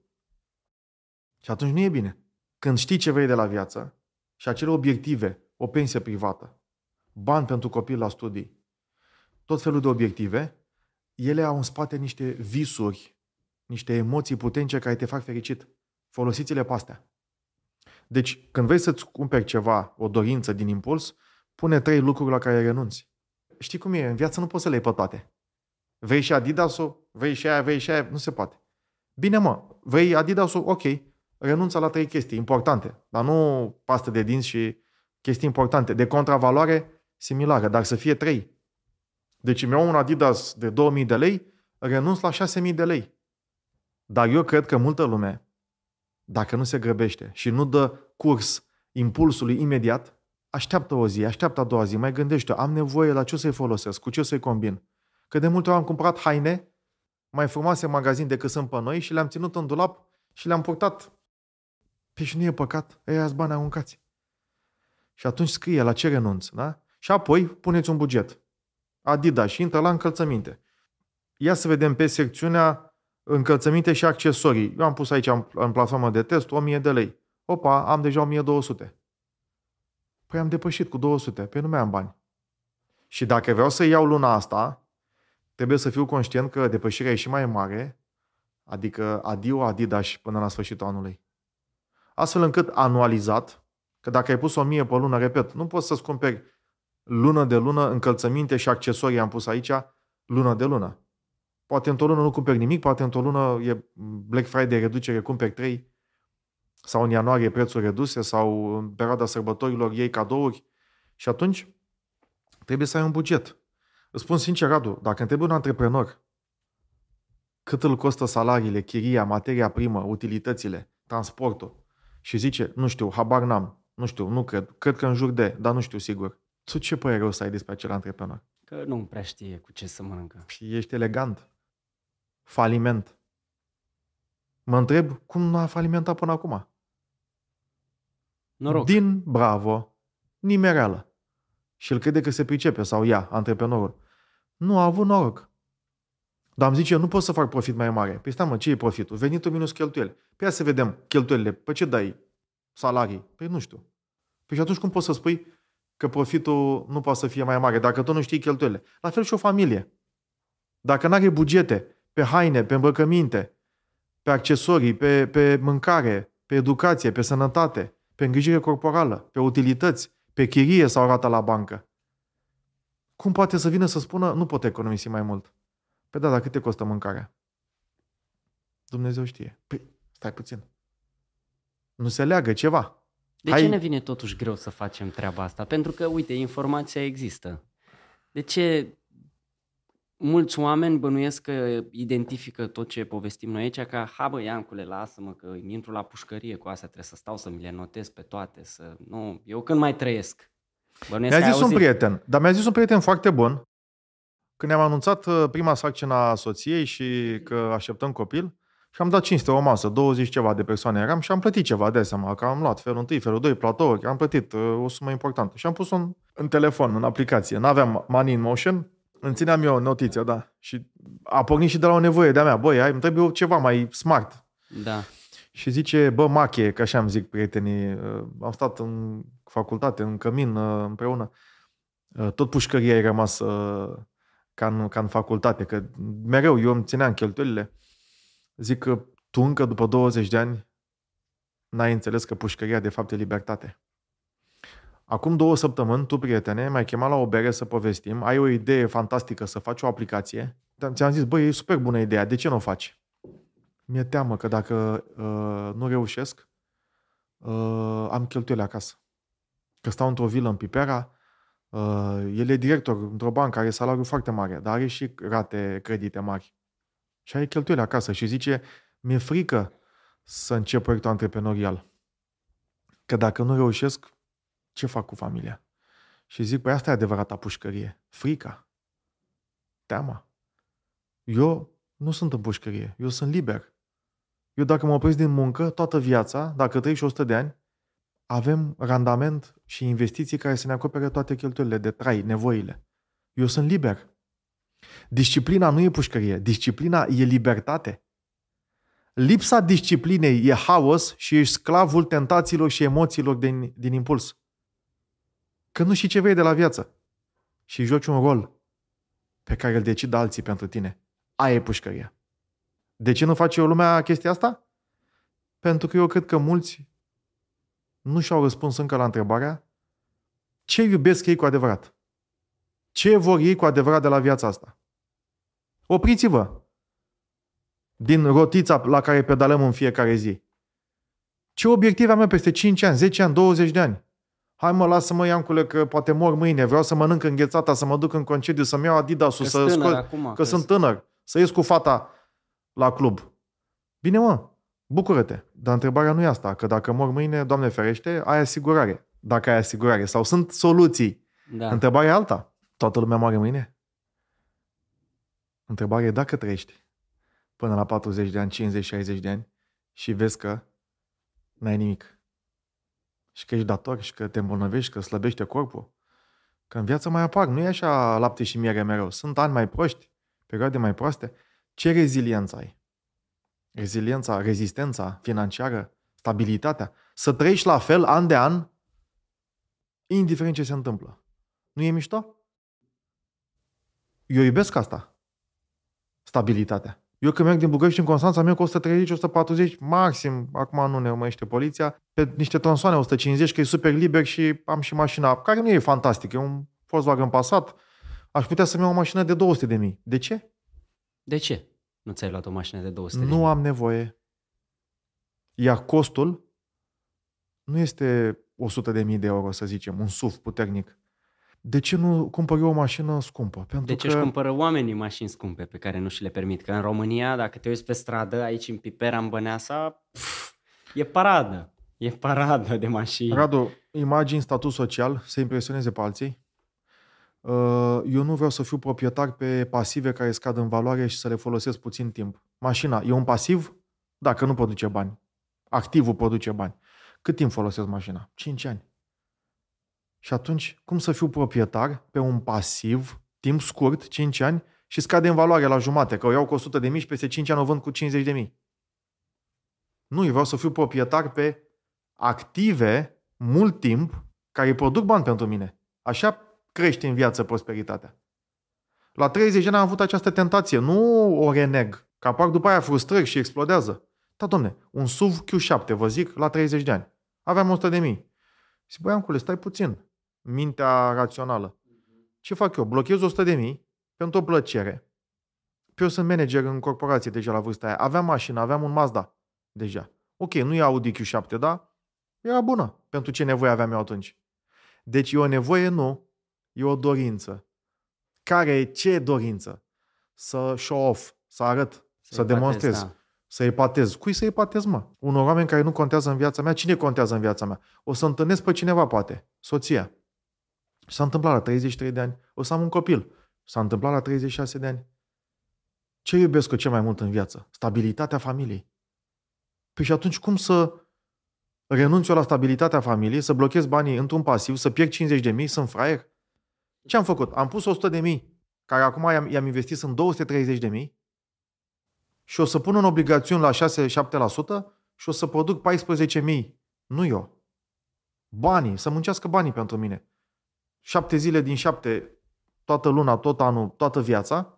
Și atunci nu e bine. Când știi ce vrei de la viață și acele obiective, o pensie privată, bani pentru copil la studii, tot felul de obiective, ele au în spate niște visuri, niște emoții puternice care te fac fericit. Folosiți-le pe astea. Deci, când vrei să-ți cumperi ceva, o dorință din impuls, pune 3 lucruri la care renunți. Știi cum e? În viață nu poți să le iei pe toate. Vrei și Adidas-ul? Vrei și aia? Nu se poate. Bine, mă, vrei Adidas-ul? Ok. Renunță la 3 chestii importante. Dar nu pastă de dinți și chestii importante. De contravaloare similară, dar să fie 3. Deci îmi iau un Adidas de 2000 de lei, renunț la 6000 de lei. Dar eu cred că multă lume, dacă nu se grăbește și nu dă curs impulsului imediat, așteaptă o zi, așteaptă a doua zi, mai gândește, am nevoie la ce o să-i folosesc, cu ce o să-i combin. Că de multe ori am cumpărat haine mai frumoase în magazin decât sunt pe noi și le-am ținut în dulap și le-am purtat. Păi și nu e păcat, ăia-s bani aruncați. Și atunci scrie la ce renunț, da? Și apoi puneți un buget. Adidas și intră la încălțăminte. Ia să vedem pe secțiunea încălțăminte și accesorii. Eu am pus aici în platformă de test 1000 de lei. Opa, am deja 1200. Păi am depășit cu 200. Păi nu mai am bani. Și dacă vreau să iau luna asta, trebuie să fiu conștient că depășirea e și mai mare, adică adio Adidas până la sfârșitul anului. Astfel încât anualizat, că dacă ai pus 1000 pe lună, repet, nu poți să-ți cumperi lună de lună încălțăminte și accesorii, am pus aici, lună de lună. Poate într-o lună nu cumperi nimic, poate într-o lună e Black Friday reducere, cumperi 3, sau în ianuarie prețuri reduse, sau în perioada sărbătorilor iei cadouri și atunci trebuie să ai un buget. Îți spun sincer, Radu, dacă îmi trebuie un antreprenor, cât îl costă salariile, chiria, materia primă, utilitățile, transportul și zice, nu știu, habar n-am, nu știu, nu cred că în jur de, dar nu știu sigur. Tu ce părere o să ai despre acel antreprenor? Că nu prea știe cu ce să mănâncă. Și ești elegant. Faliment. Mă întreb cum nu a falimentat până acum. Noroc. Din bravo, nimereală. Și el crede că se pricepe, sau ea, antreprenorul. Nu a avut noroc. Dar îmi zice, nu pot să fac profit mai mare. Păi stai mă, ce e profitul? Venitul minus cheltuieli. Păi ia să vedem cheltuielile. Pe ce dai salarii? Păi nu știu. Păi și atunci cum poți să spui că profitul nu poate să fie mai mare dacă tu nu știi cheltuielile? La fel și o familie. Dacă nu are bugete pe haine, pe îmbrăcăminte, pe accesorii, pe mâncare, pe educație, pe sănătate, pe îngrijire corporală, pe utilități, pe chirie sau rata la bancă, cum poate să vină să spună nu pot economisi mai mult? Păi da, dar cât te costă mâncarea? Dumnezeu știe. Păi, stai puțin. Nu se leagă ceva. De ce ne vine totuși greu să facem treaba asta? Pentru că, uite, informația există. De ce mulți oameni bănuiesc că identifică tot ce povestim noi aici ca, ha bă, Iancule, lasă-mă că îmi intru la pușcărie cu astea, trebuie să stau să mi le notez pe toate, să... Nu, eu când mai trăiesc. Mi-a zis un prieten, dar mi-a zis un prieten foarte bun, când ne-am anunțat prima sarcină a soției și că așteptăm copil, și am dat cinste o masă, 20 ceva de persoane eram și am plătit ceva, de seama, că am luat felul 1, felul 2, platouri, am plătit o sumă importantă. Și am pus-o în telefon, în aplicație. N-aveam Money in Motion, îmi țineam eu notiția, da. Și a pornit și de la o nevoie de-a mea. Băi, îmi trebuie ceva mai smart. Da. Și zice, bă, Mache, că așa îmi zic prietenii, am stat în facultate, în cămin împreună. Tot pușcăria ai rămas ca în facultate, că mereu eu îmi țineam cheltuielile. Zic că tu încă după 20 de ani n-ai înțeles că pușcăria de fapt e libertate. Acum 2 săptămâni, tu, prietene, m-ai chemat la o bere să povestim, ai o idee fantastică să faci o aplicație. Ți-am zis, băi, e super bună ideea, de ce nu o faci? Mi-e teamă că dacă nu reușesc, am cheltuieli acasă. Că stau într-o vilă în Pipera, el e director într-o bancă, are salariu foarte mare, dar are și rate credite mari. Și are cheltuieli acasă și zice, mi-e frică să încep proiectul antreprenorial. Că dacă nu reușesc, ce fac cu familia? Și zic, păi asta e adevărata pușcărie. Frica. Teama. Eu nu sunt în pușcărie. Eu sunt liber. Eu dacă mă opresc din muncă, toată viața, dacă trăiesc 100 de ani, avem randament și investiții care să ne acopere toate cheltuielile de trai, nevoile. Eu sunt liber. Disciplina nu e pușcărie. Disciplina e libertate. Lipsa disciplinei e haos și ești sclavul tentațiilor și emoțiilor din impuls. Că nu știi ce vrei de la viață. Și joci un rol pe care îl decid alții pentru tine. Aia e pușcăria. De ce nu face o lumea chestia asta? Pentru că eu cred că mulți nu și-au răspuns încă la întrebarea ce iubesc ei cu adevărat. Ce vor ei cu adevărat de la viața asta? Opriți-vă din rotița la care pedalăm în fiecare zi. Ce obiective am eu peste 5 ani, 10 ani, 20 de ani? Hai mă, lasă-mă, Iancule, că poate mor mâine, vreau să mănânc înghețata, să mă duc în concediu, să-mi iau Adidas-ul, că sunt tânăr, să ies cu fata la club. Bine, mă, bucură-te. Dar întrebarea nu e asta, că dacă mor mâine, Doamne ferește, ai asigurare. Dacă ai asigurare. Sau sunt soluții. Da. Întrebarea e alta. Toată lumea moare mâine? Întrebarea e dacă trăiești până la 40 de ani, 50, 60 de ani și vezi că n-ai nimic. Și că ești dator, și că te îmbolnăvești, că slăbește corpul. Că în viață mai apar. Nu e așa lapte și miere mereu. Sunt ani mai proști, perioade mai proaste. Ce reziliență ai? Reziliența, rezistența financiară, stabilitatea. Să trăiești la fel, an de an, indiferent ce se întâmplă. Nu e mișto? Eu iubesc asta. Stabilitatea. Eu când merg din București în Constanța, merg cu 130, 140, maxim, acum nu ne urmărește poliția, pe niște tronsoane 150, că e super liber și am și mașina, care nu e fantastic, e un Volkswagen Passat, aș putea să-mi iau o mașină de 200.000. De ce? De ce nu ți-ai luat o mașină de 200.000? Nu am nevoie. Iar costul nu este 100.000 de euro, să zicem, un SUV puternic. De ce nu cumpăr eu o mașină scumpă? De ce își cumpără oamenii mașini scumpe pe care nu și le permit? Că în România, dacă te uiți pe stradă, aici în Pipera, în Băneasa, e paradă. E paradă de mașini. Radu, imagini statut social, să impresioneze pe alții. Eu nu vreau să fiu proprietar pe pasive care scad în valoare și să le folosesc puțin timp. Mașina e un pasiv? Dacă nu produce bani. Activul produce bani. Cât timp folosesc mașina? 5 ani. Și atunci, cum să fiu proprietar pe un pasiv, timp scurt, 5 ani, și scade în valoare la jumate, că o iau cu 100.000 și peste 5 ani o vând cu 50.000? Nu, eu vreau să fiu proprietar pe active, mult timp, care produc bani pentru mine. Așa crește în viață prosperitatea. La 30 de ani am avut această tentație, nu o reneg, că apar după aia frustrări și explodează. Da, domne, un SUV Q7, vă zic, la 30 de ani. Aveam 100.000. Zic, băi, Ancule, stai puțin. Mintea rațională. Ce fac eu? Blochez 100.000 pentru o plăcere. Eu sunt manager în corporație deja la vârsta aia. Aveam mașină, aveam un Mazda deja. Ok, nu e Audi Q7, dar era bună pentru ce nevoie aveam eu atunci. Deci e o nevoie, nu. E o dorință. Ce dorință? Să show off, să arăt, să demonstrez, să epatez. Cui să epatez, mă? Unor oameni care nu contează în viața mea. Cine contează în viața mea? O să întâlnesc pe cineva, poate. Soția. S-a întâmplat la 33 de ani. O să am un copil. S-a întâmplat la 36 de ani. Ce iubesc eu cel mai mult în viață? Stabilitatea familiei. Păi și atunci cum să renunț eu la stabilitatea familiei, să blochez banii într-un pasiv, să pierd 50.000, sunt fraier? Ce am făcut? Am pus 100.000, care acum i-am investit în 230.000 și o să pun în obligațiuni la 6-7% și o să produc 14.000. Nu eu. Banii, să muncească banii pentru mine. 7 zile din 7, toată luna, tot anul, toată viața,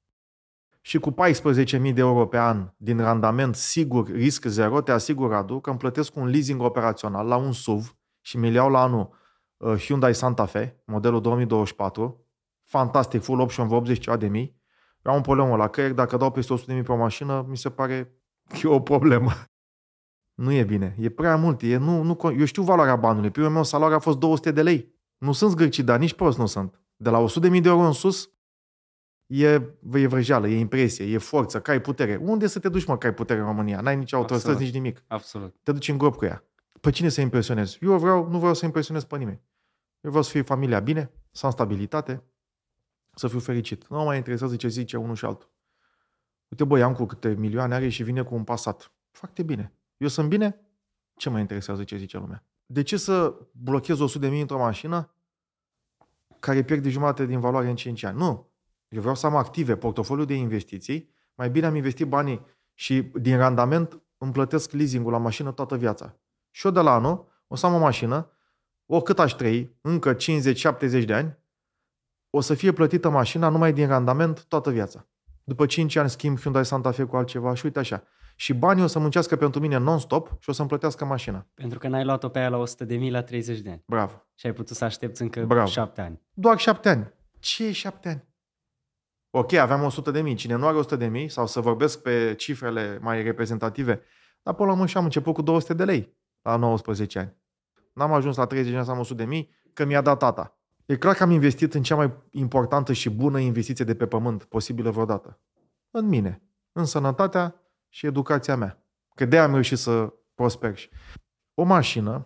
și cu 14.000 de euro pe an din randament sigur, risc zero, te asigur, Radu, că îmi plătesc un leasing operațional la un SUV și mi-l iau la anul Hyundai Santa Fe, modelul 2024, fantastic, full option, vreo 80 ceva de mii. Eu am un problemă la creier, dacă dau peste 100 de mii pe o mașină, mi se pare că e o problemă. Nu e bine, e prea mult. Eu știu valoarea banului. Primul meu salariu a fost 200 de lei. Nu sunt zgârcit, dar nici prost nu sunt. De la 100.000 de euro în sus, e vrăjeală, e impresie, e forță, că ai putere. Unde să te duci, mă, că ai putere în România? N-ai nici autostrăzi, nici nimic. Absolut. Te duci în grob cu ea. Pe cine să impresionezi? Eu nu vreau să impresionez pe nimeni. Eu vreau să fie familia bine, să am stabilitate, să fiu fericit. Nu mă mai interesează ce zice unul și altul. Uite, băi, am cu câte milioane are și vine cu un Passat. Foarte bine. Eu sunt bine? Ce mă interesează ce zice lumea? De ce să blochez 100.000 într-o mașină care pierde jumătate din valoare în 5 ani? Nu. Eu vreau să am active, portofoliu de investiții. Mai bine am investit banii și din randament îmi plătesc leasing-ul la mașină toată viața. Și eu de la anul o să am o mașină, cât aș trăi, încă 50-70 de ani, o să fie plătită mașina numai din randament toată viața. După 5 ani schimb Hyundai Santa Fe cu altceva și uite așa. Și banii o să muncească pentru mine non-stop și o să-mi plătească mașina. Pentru că n-ai luat-o pe aia la 100.000 la 30 de ani. Bravo. Și ai putut să aștepți încă 7 ani. Doar 7 ani. Ce e 7 ani? Ok, aveam 100.000. Cine nu are 100.000, sau să vorbesc pe cifrele mai reprezentative, dar până la urmă și-am început cu 200 de lei la 19 ani. N-am ajuns la 30 de ani să am 100.000, că mi-a dat tata. E clar că am investit în cea mai importantă și bună investiție de pe pământ posibilă vreodată. În mine. În sănătatea și educația mea. Că de-aia am reușit să prosper. O mașină,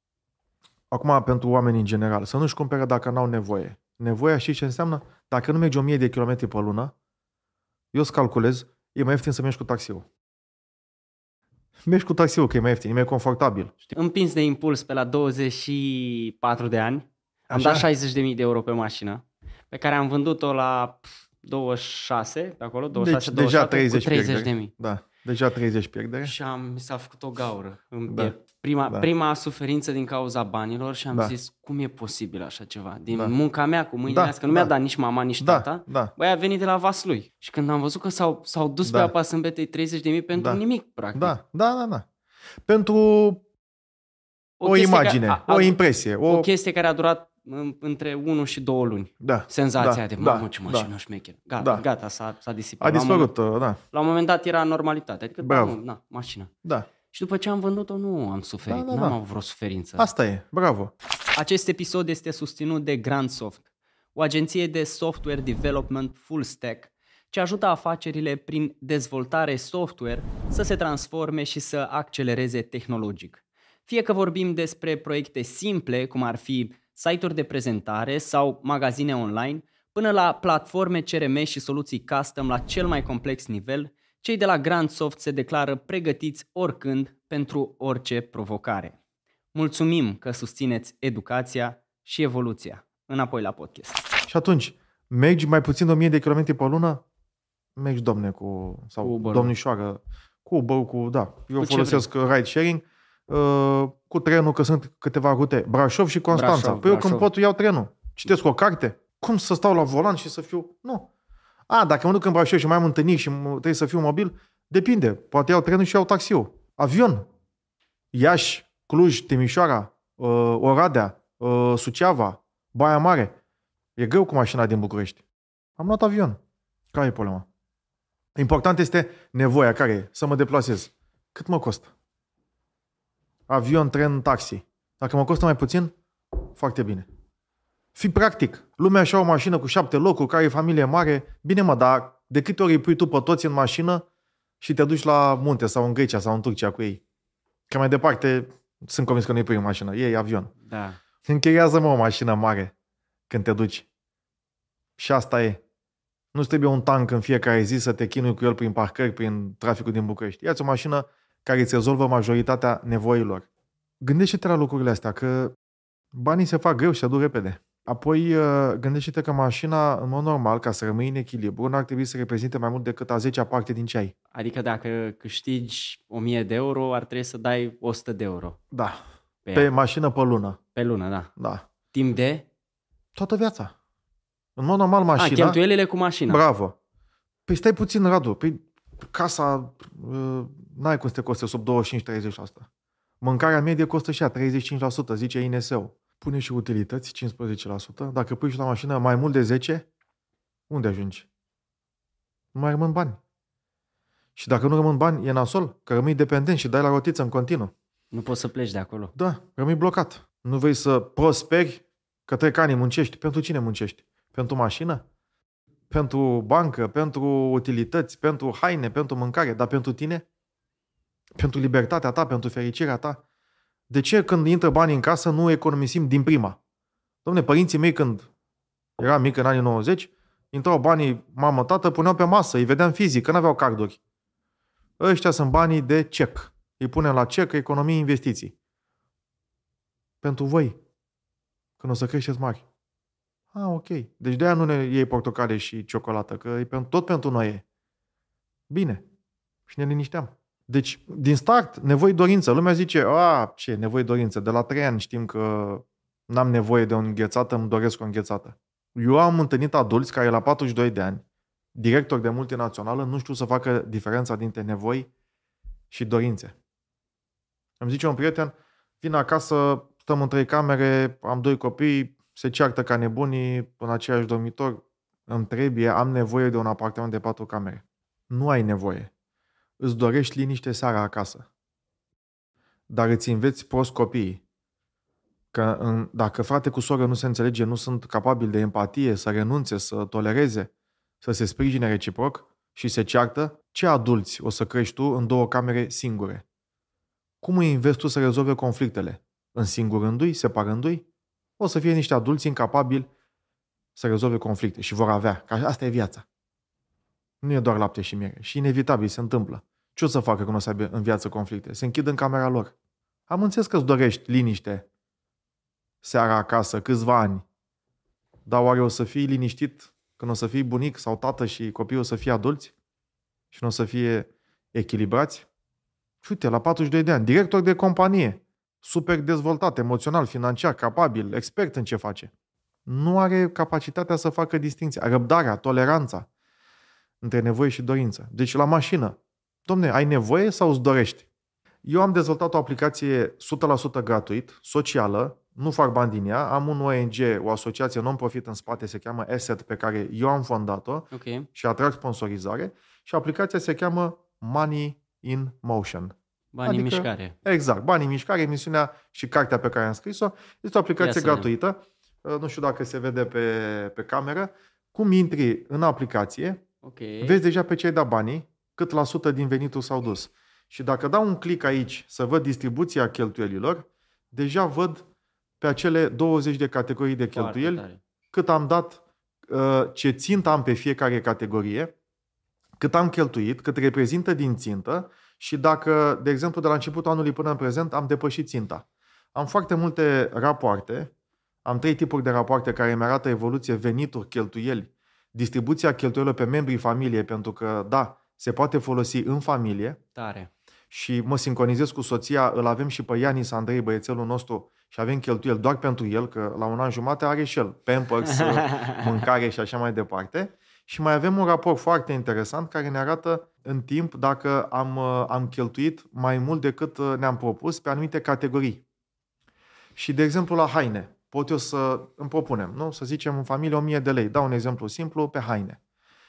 acum pentru oameni în general, să nu-și cumpere dacă n-au nevoie. Nevoia știi ce înseamnă? Dacă nu mergi 1000 de kilometri pe lună, eu îți calculez, e mai ieftin să mergi cu taxiul. Mergi cu taxiul, că e mai ieftin, e mai confortabil. Împins de impuls pe la 24 de ani, am dat 60.000 de euro pe mașină, pe care am vândut-o la 26, pe acolo, 26, deci, 27, deja 30 de mii. Da, deja 30 pierdere. Și mi s-a făcut o gaură în piept. Prima suferință din cauza banilor și am zis, cum e posibil așa ceva? Din munca mea cu mâinile că nu mi-a dat nici mama, nici tata. Băi, a venit de la Vaslui. Și când am văzut că s-au dus pe apa sâmbetei 30.000 pentru nimic, practic. Da. Pentru o imagine, o impresie. O chestie care a durat între 1 și 2 luni. Senzația de mamă, ce mașină șmecheră. Gata, s-a disipat. A dispărut, La un moment dat era normalitate. Adică, mașină. Da. Și după ce am vândut-o, nu am suferit. N-am avut vreo suferință. Asta e, bravo. Acest episod este susținut de Grandsoft, o agenție de software development full stack ce ajută afacerile prin dezvoltare software să se transforme și să accelereze tehnologic. Fie că vorbim despre proiecte simple, cum ar fi site-uri de prezentare sau magazine online, până la platforme CRM și soluții custom la cel mai complex nivel, cei de la Grandsoft se declară pregătiți oricând pentru orice provocare. Mulțumim că susțineți educația și evoluția. Înapoi la podcast. Și atunci, mergi mai puțin de 1000 de kilometri pe lună? Mergi, domne, sau domnișoară, cu Uber, Eu folosesc ride sharing, cu trenul, că sunt câteva rute. Brașov și Constanța. Eu când pot, iau trenul. Citesc o carte. Cum să stau la volan și să fiu... Nu. Dacă mă duc în Brașov și mai am întâlniri și trebuie să fiu mobil, depinde. Poate iau trenul și iau taxiul. Avion. Iași, Cluj, Timișoara, Oradea, Suceava, Baia Mare. E greu cu mașina din București. Am luat avion. Care e problema? Important este nevoia care e. Să mă deplasez. Cât mă costă? Avion, tren, taxi. Dacă mă costă mai puțin, foarte bine. Fii practic. Lumea și-a o mașină cu 7 locuri, care e familie mare. Bine mă, dar de câte ori îi pui tu pe toți în mașină și te duci la munte sau în Grecia sau în Turcia cu ei? Că mai departe sunt convins că nu îi pui în mașină. Ei avion. Da. Închiriază-mă o mașină mare când te duci. Și asta e. Nu-ți trebuie un tank în fiecare zi să te chinui cu el prin parcări, prin traficul din București. Ia-ți o mașină care îți rezolvă majoritatea nevoilor. Gândește-te la lucrurile astea, că banii se fac greu și se duc repede. Apoi gândește-te că mașina, în mod normal, ca să rămâi în echilibru, nu ar trebui să reprezinte mai mult decât a 10-a parte din ce ai. Adică dacă câștigi 1000 de euro, ar trebui să dai 100 de euro. Da. Pe mașină pe lună. Pe lună, da. Timp de? Toată viața. În mod normal, mașina... cheltuielile cu mașina. Bravo. Păi stai puțin, Radu. Păi casa n-ai cum să te coste sub 25-30%. Mâncarea medie costă și ea 35%, zice INS-ul. Pune și utilități, 15%. Dacă pui și la mașină mai mult de 10, unde ajungi? Nu mai rămân bani. Și dacă nu rămân bani, e nasol, că rămâi dependent și dai la rotiță în continuu. Nu poți să pleci de acolo. Da, rămâi blocat. Nu vrei să prosperi, că trec ani muncești. Pentru cine muncești? Pentru mașină? Pentru bancă? Pentru utilități? Pentru haine? Pentru mâncare? Dar pentru tine? Pentru libertatea ta? Pentru fericirea ta? De ce când intră banii în casă nu economisim din prima? Dom'le, părinții mei când eram mic în anii 90, intrau banii mamă, tată, puneau pe masă, îi vedeam fizic, că n-aveau carduri. Ăștia sunt banii de cec. Îi punem la cec, economii, investiții. Pentru voi. Când o să creșteți mari. Ok. Deci de-aia nu ne iei portocale și ciocolată, că e tot pentru noi e. Bine. Și ne linișteam. Deci, din start, nevoi-dorință. Lumea zice, ce nevoi-dorință? De la 3 ani știm că n-am nevoie de o înghețată, îmi doresc o înghețată. Eu am întâlnit adulți care la 42 de ani, directori de multinațională, nu știu să facă diferența dintre nevoi și dorințe. Îmi zice un prieten, vin acasă, stăm în 3 camere, am 2 copii, se ceartă ca nebunii în aceeași dormitor, îmi trebuie, am nevoie de un apartament de 4 camere. Nu ai nevoie. Îți dorești liniște seara acasă. Dar îți înveți prost copiii. Că dacă frate cu soră nu se înțelege, nu sunt capabili de empatie, să renunțe, să tolereze, să se sprijine reciproc și se ceartă, ce adulți o să crești tu în 2 camere singure? Cum îi înveți tu să rezolve conflictele? Însingurându-i, separându-i? O să fie niște adulți incapabili să rezolve conflicte și vor avea. Că asta e viața. Nu e doar lapte și miere. Și inevitabil se întâmplă. Ce o să facă când o să aibă în viață conflicte? Se închid în camera lor. Am înțeles că îți dorești liniște seara acasă, câțiva ani. Dar oare o să fii liniștit când o să fii bunic sau tată și copiii o să fie adulți? Și nu o să fie echilibrați? Și uite, la 42 de ani, director de companie, super dezvoltat, emoțional, financiar, capabil, expert în ce face. Nu are capacitatea să facă distinția, răbdarea, toleranța între nevoie și dorință. Deci la mașină, dom'le, ai nevoie sau îți dorești? Eu am dezvoltat o aplicație 100% gratuit, socială, nu fac bani din ea, am un ONG, o asociație non-profit în spate, se cheamă Asset, pe care eu am fondat-o și atrag sponsorizare și aplicația se cheamă Money in Motion. Banii în mișcare. Exact, Banii în mișcare, emisiunea și cartea pe care am scris-o. Este o aplicație gratuită, nu știu dacă se vede pe cameră. Cum intri în aplicație, vezi deja pe ce ai dat banii, cât la sută din venitul s-au dus. Și dacă dau un click aici să văd distribuția cheltuielilor, deja văd pe acele 20 de categorii de cheltuieli cât am dat, ce țintă am pe fiecare categorie, cât am cheltuit, cât reprezintă din țintă și dacă, de exemplu, de la începutul anului până în prezent am depășit ținta. Am foarte multe rapoarte, am 3 tipuri de rapoarte care îmi arată evoluție, venituri, cheltuieli, distribuția cheltuielilor pe membrii familiei, pentru că, da, se poate folosi în familie. Tare. Și mă sincronizez cu soția, îl avem și pe Ianis Andrei, băiețelul nostru, și avem cheltuieli doar pentru el, că la 1 an jumate are și el Pampers, mâncare și așa mai departe. Și mai avem un raport foarte interesant care ne arată în timp dacă am cheltuit mai mult decât ne-am propus pe anumite categorii. Și, de exemplu, la haine, pot eu să îmi propunem, nu? Să zicem în familie 1000 de lei. Dau un exemplu simplu pe haine.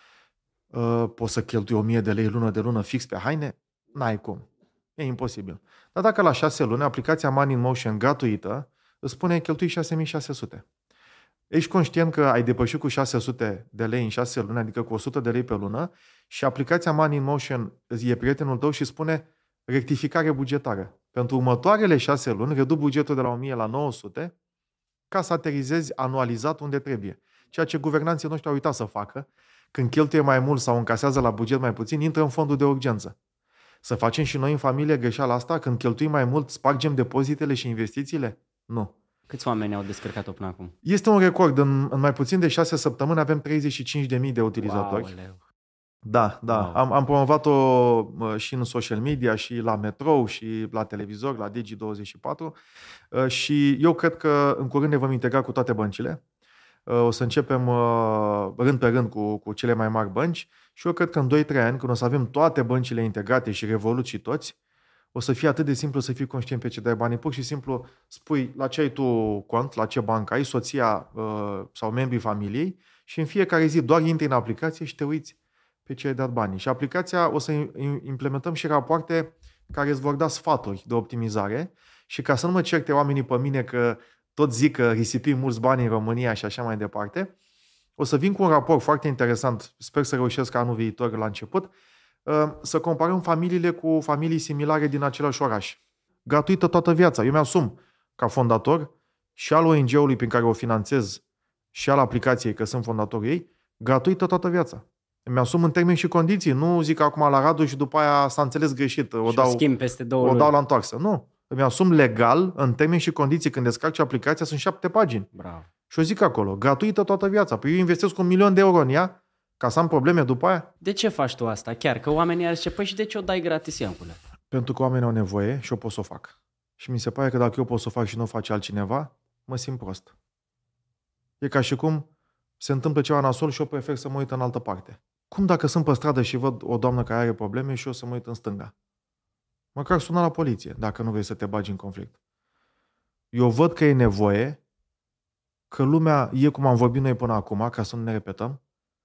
Poți să cheltui 1000 de lei lună de lună fix pe haine? N-ai cum. E imposibil. Dar dacă la 6 luni, aplicația Money in Motion gratuită îți spune cheltui 6600. Ești conștient că ai depășit cu 600 de lei în 6 luni, adică cu 100 de lei pe lună, și aplicația Money in Motion e prietenul tău și spune rectificare bugetară. Pentru următoarele 6 luni, reduc bugetul de la 1000 la 900 ca să aterizezi anualizat unde trebuie. Ceea ce guvernanții noștri au uitat să facă, când cheltuie mai mult sau încasează la buget mai puțin, intră în fondul de urgență. Să facem și noi în familie greșeala asta? Când cheltuim mai mult, spargem depozitele și investițiile? Nu. Câți oameni au descărcat-o până acum? Este un record. În mai puțin de 6 săptămâni avem 35.000 de utilizatori. Wow. Da. Wow. Am promovat-o și în social media, și la metrou, și la televizor, la Digi24. Și eu cred că în curând ne vom integra cu toate băncile. O să începem rând pe rând cu cele mai mari bănci și eu cred că în 2-3 ani, când o să avem toate băncile integrate și Revolut și toți, o să fie atât de simplu să fii conștient pe ce dai banii. Pur și simplu spui la ce ai tu cont, la ce bancă ai, soția sau membrii familiei și în fiecare zi doar intri în aplicație și te uiți pe ce ai dat banii. Și aplicația o să implementăm și rapoarte care îți vor da sfaturi de optimizare și ca să nu mă certe oamenii pe mine că tot zic că risipim mulți bani în România și așa mai departe, o să vin cu un raport foarte interesant, sper să reușesc anul viitor la început, să comparăm familiile cu familii similare din același oraș. Gratuită toată viața. Eu mi-asum ca fondator și al ONG-ului prin care o finanțez și al aplicației, că sunt fondatorul ei, gratuită toată viața. Mi-asum în termeni și condiții. Nu zic acum la Radu și după aia s-a înțeles greșit. O schimb peste 2 luni. O dau la întoarsă. Nu. Mi-asum legal, în termeni și condiții. Când descarci aplicația, sunt 7 pagini. Bravo. Și o zic acolo, gratuită toată viața. Păi eu investesc 1.000.000 de euro în ea ca să am probleme după aia. De ce faci tu asta? Chiar că oamenii ar zice, păi și de ce o dai gratis, Iancule? Pentru că oamenii au nevoie și eu pot să o fac. Și mi se pare că dacă eu pot să o fac și nu o face altcineva, mă simt prost. E ca și cum se întâmplă ceva nasol și eu prefer să mă uit în altă parte. Cum dacă sunt pe stradă și văd o doamnă care are probleme și eu să mă uit în stânga? Măcar suna la poliție, dacă nu vrei să te bagi în conflict. Eu văd că e nevoie, că lumea e cum am vorbit noi până acum, ca să nu ne repetăm,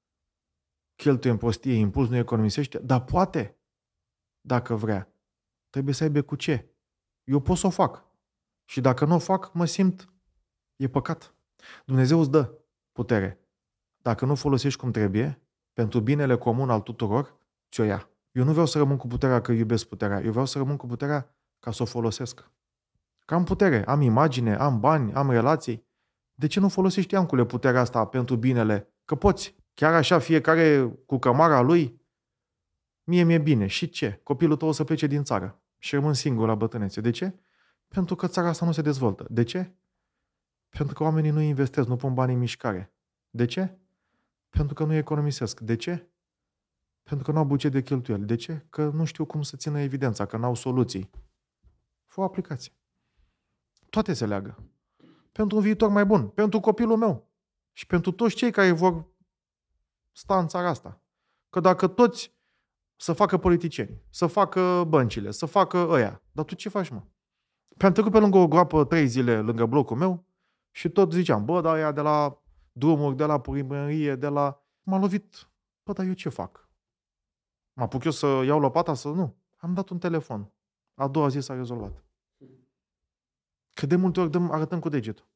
cheltuie în prostie, impuls, nu economisește, dar poate, dacă vrea. Trebuie să aibă cu ce. Eu pot să o fac. Și dacă nu o fac, mă simt, e păcat. Dumnezeu îți dă putere. Dacă nu folosești cum trebuie, pentru binele comun al tuturor, ți-o ia. Eu nu vreau să rămân cu puterea că iubesc puterea. Eu vreau să rămân cu puterea ca să o folosesc. Că am putere, am imagine, am bani, am relații. De ce nu folosești, Iancule, puterea asta pentru binele? Că poți. Chiar așa, fiecare cu cămara lui, mie mi-e bine. Și ce? Copilul tău o să plece din țară și rămân singur la bătrânețe. De ce? Pentru că țara asta nu se dezvoltă. De ce? Pentru că oamenii nu investesc, nu pun bani în mișcare. De ce? Pentru că nu economisesc. De ce? Pentru că nu au buget de cheltuieli. De ce? Că nu știu cum să țină evidența, că n-au soluții. Fă o aplicație. Toate se leagă. Pentru un viitor mai bun. Pentru copilul meu. Și pentru toți cei care vor sta în țara asta. Că dacă toți să facă politicieni, să facă băncile, să facă ăia, dar tu ce faci, mă? Pe-am trecut pe lângă o groapă 3 zile lângă blocul meu și tot ziceam, bă, dar aia de la drumuri, de la primărie, de la... M-a lovit. Bă, dar eu ce fac? Mă apuc eu să iau lopata să... Nu. Am dat un telefon. A doua zi s-a rezolvat. Că de multe ori arătăm cu degetul.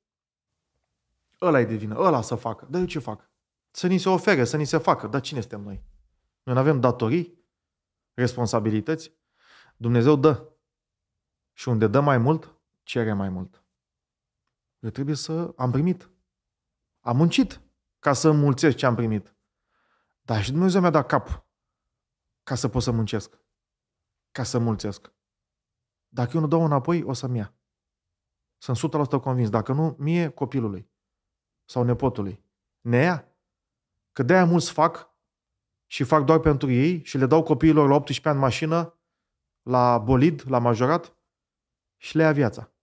Ăla e de vină, ăla să facă. Dar eu ce fac? Să ni se ofere, să ni se facă. Dar cine suntem noi? Noi nu avem datorii, responsabilități. Dumnezeu dă. Și unde dă mai mult, cere mai mult. Eu trebuie să am primit. Am muncit ca să înmulțesc ce am primit. Dar și Dumnezeu mi-a dat cap ca să pot să muncesc. Ca să mulțesc. Dacă eu nu dau înapoi, o să-mi ia. Sunt 100% convins. Dacă nu, mie, copilului sau nepotului. Ne ia. Că de-aia mulți fac și fac doar pentru ei și le dau copiilor la 18 ani mașină, la bolid, la majorat și le ia viața.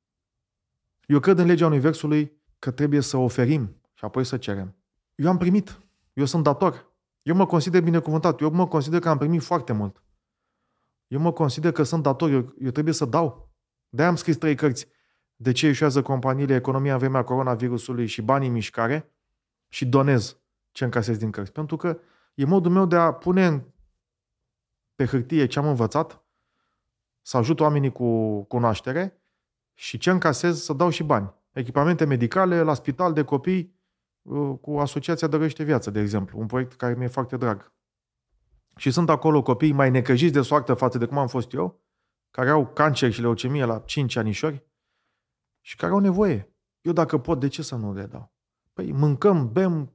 Eu cred în legea universului că trebuie să oferim și apoi să cerem. Eu am primit. Eu sunt dator. Eu mă consider binecuvântat. Eu mă consider că am primit foarte mult. Eu mă consider că sunt dator. Eu trebuie să dau. De-aia am scris 3 cărți. De ce eșuează companiile, economia în vremea coronavirusului și banii în mișcare și donez ce încasez din cărți. Pentru că e modul meu de a pune pe hârtie ce am învățat, să ajut oamenii cu cunoaștere și ce încasez să dau și bani. Echipamente medicale la spital de copii cu Asociația Dăruiește Viață, de exemplu. Un proiect care mi-e foarte drag. Și sunt acolo copii mai necăjiți de soartă față de cum am fost eu, care au cancer și leucemie la 5 anișori și care au nevoie. Eu dacă pot, de ce să nu le dau? Păi mâncăm, bem,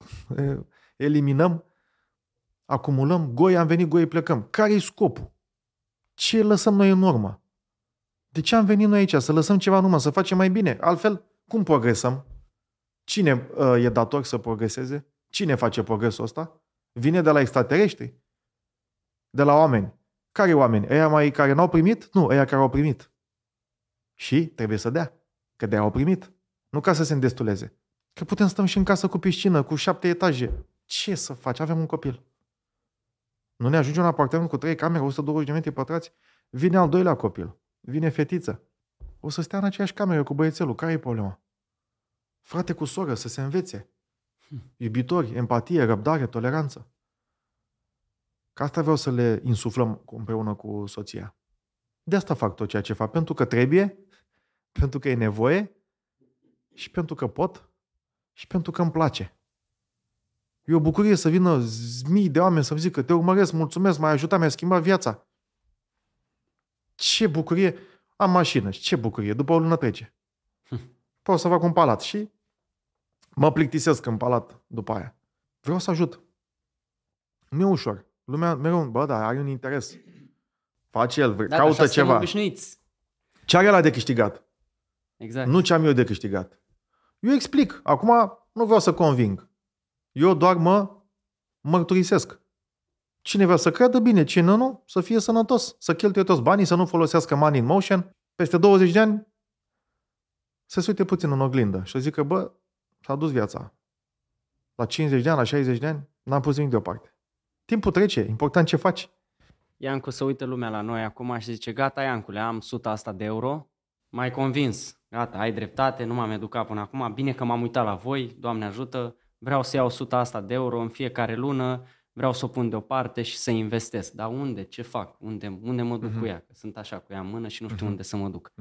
eliminăm, acumulăm, goi am venit, goi plecăm. Care-i scopul? Ce lăsăm noi în urmă? De ce am venit noi aici? Să lăsăm ceva în urmă, să facem mai bine. Altfel, cum progresăm? Cine e dator să progreseze? Cine face progresul ăsta? Vine de la extraterestri? De la oameni? Care oameni? Ăia mai care n-au primit? Nu, ăia care au primit. Și trebuie să dea. Că de-aia au primit. Nu ca să se îndestuleze. Că putem stăm și în casă cu piscină, cu 7 etaje. Ce să faci? Avem un copil. Nu ne ajunge un apartament cu 3 camere, 120 de metri pătrați, Vine al doilea copil. Vine fetiță. O să stea în aceeași cameră cu băiețelul. Care e problema? Frate cu soră, să se învețe. Iubitori, empatie, răbdare, toleranță. Că asta vreau să le insuflăm împreună cu soția. De asta fac tot ceea ce fac. Pentru că trebuie, pentru că e nevoie și pentru că pot și pentru că îmi place. E o bucurie să vină mii de oameni să-mi zică te urmăresc, mulțumesc, m-ai ajutat, mi-ai schimbat viața. Ce bucurie! Am mașină. Ce bucurie! După o lună trece. Pot să fac un palat și mă plictisesc în palat după aia. Vreau să ajut. Nu e ușor. Lumea mereu, dar are un interes. Face el, caută ceva. Obișnuiți. Ce are ăla de câștigat? Exact. Nu ce am eu de câștigat. Eu explic. Acum nu vreau să conving. Eu doar mă mărturisesc. Cine vrea să creadă, bine. Cine nu, să fie sănătos. Să cheltuie toți banii, să nu folosească money in motion. Peste 20 de ani să se uite puțin în oglindă și să zică, s-a dus viața. La 50 de ani, la 60 de ani, n-am pus nimic deoparte. Timpul trece, important ce faci. Iancu, să uită lumea la noi acum și zice, gata, Iancule, am 100 asta de euro, m-ai convins, gata, ai dreptate, nu m-am educat până acum, bine că m-am uitat la voi, Doamne ajută, vreau să iau 100 asta de euro în fiecare lună, vreau să o pun deoparte și să investesc. Dar unde? Ce fac? Unde mă duc cu ea? Că sunt așa cu ea în mână și nu știu unde să mă duc.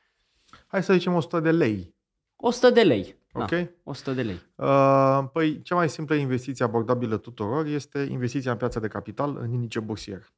Hai să zicem 100 de lei. 100 de lei. Ok? Da, 100 de lei. Păi, cea mai simplă investiție abordabilă tuturor este investiția în piața de capital în indice bursier.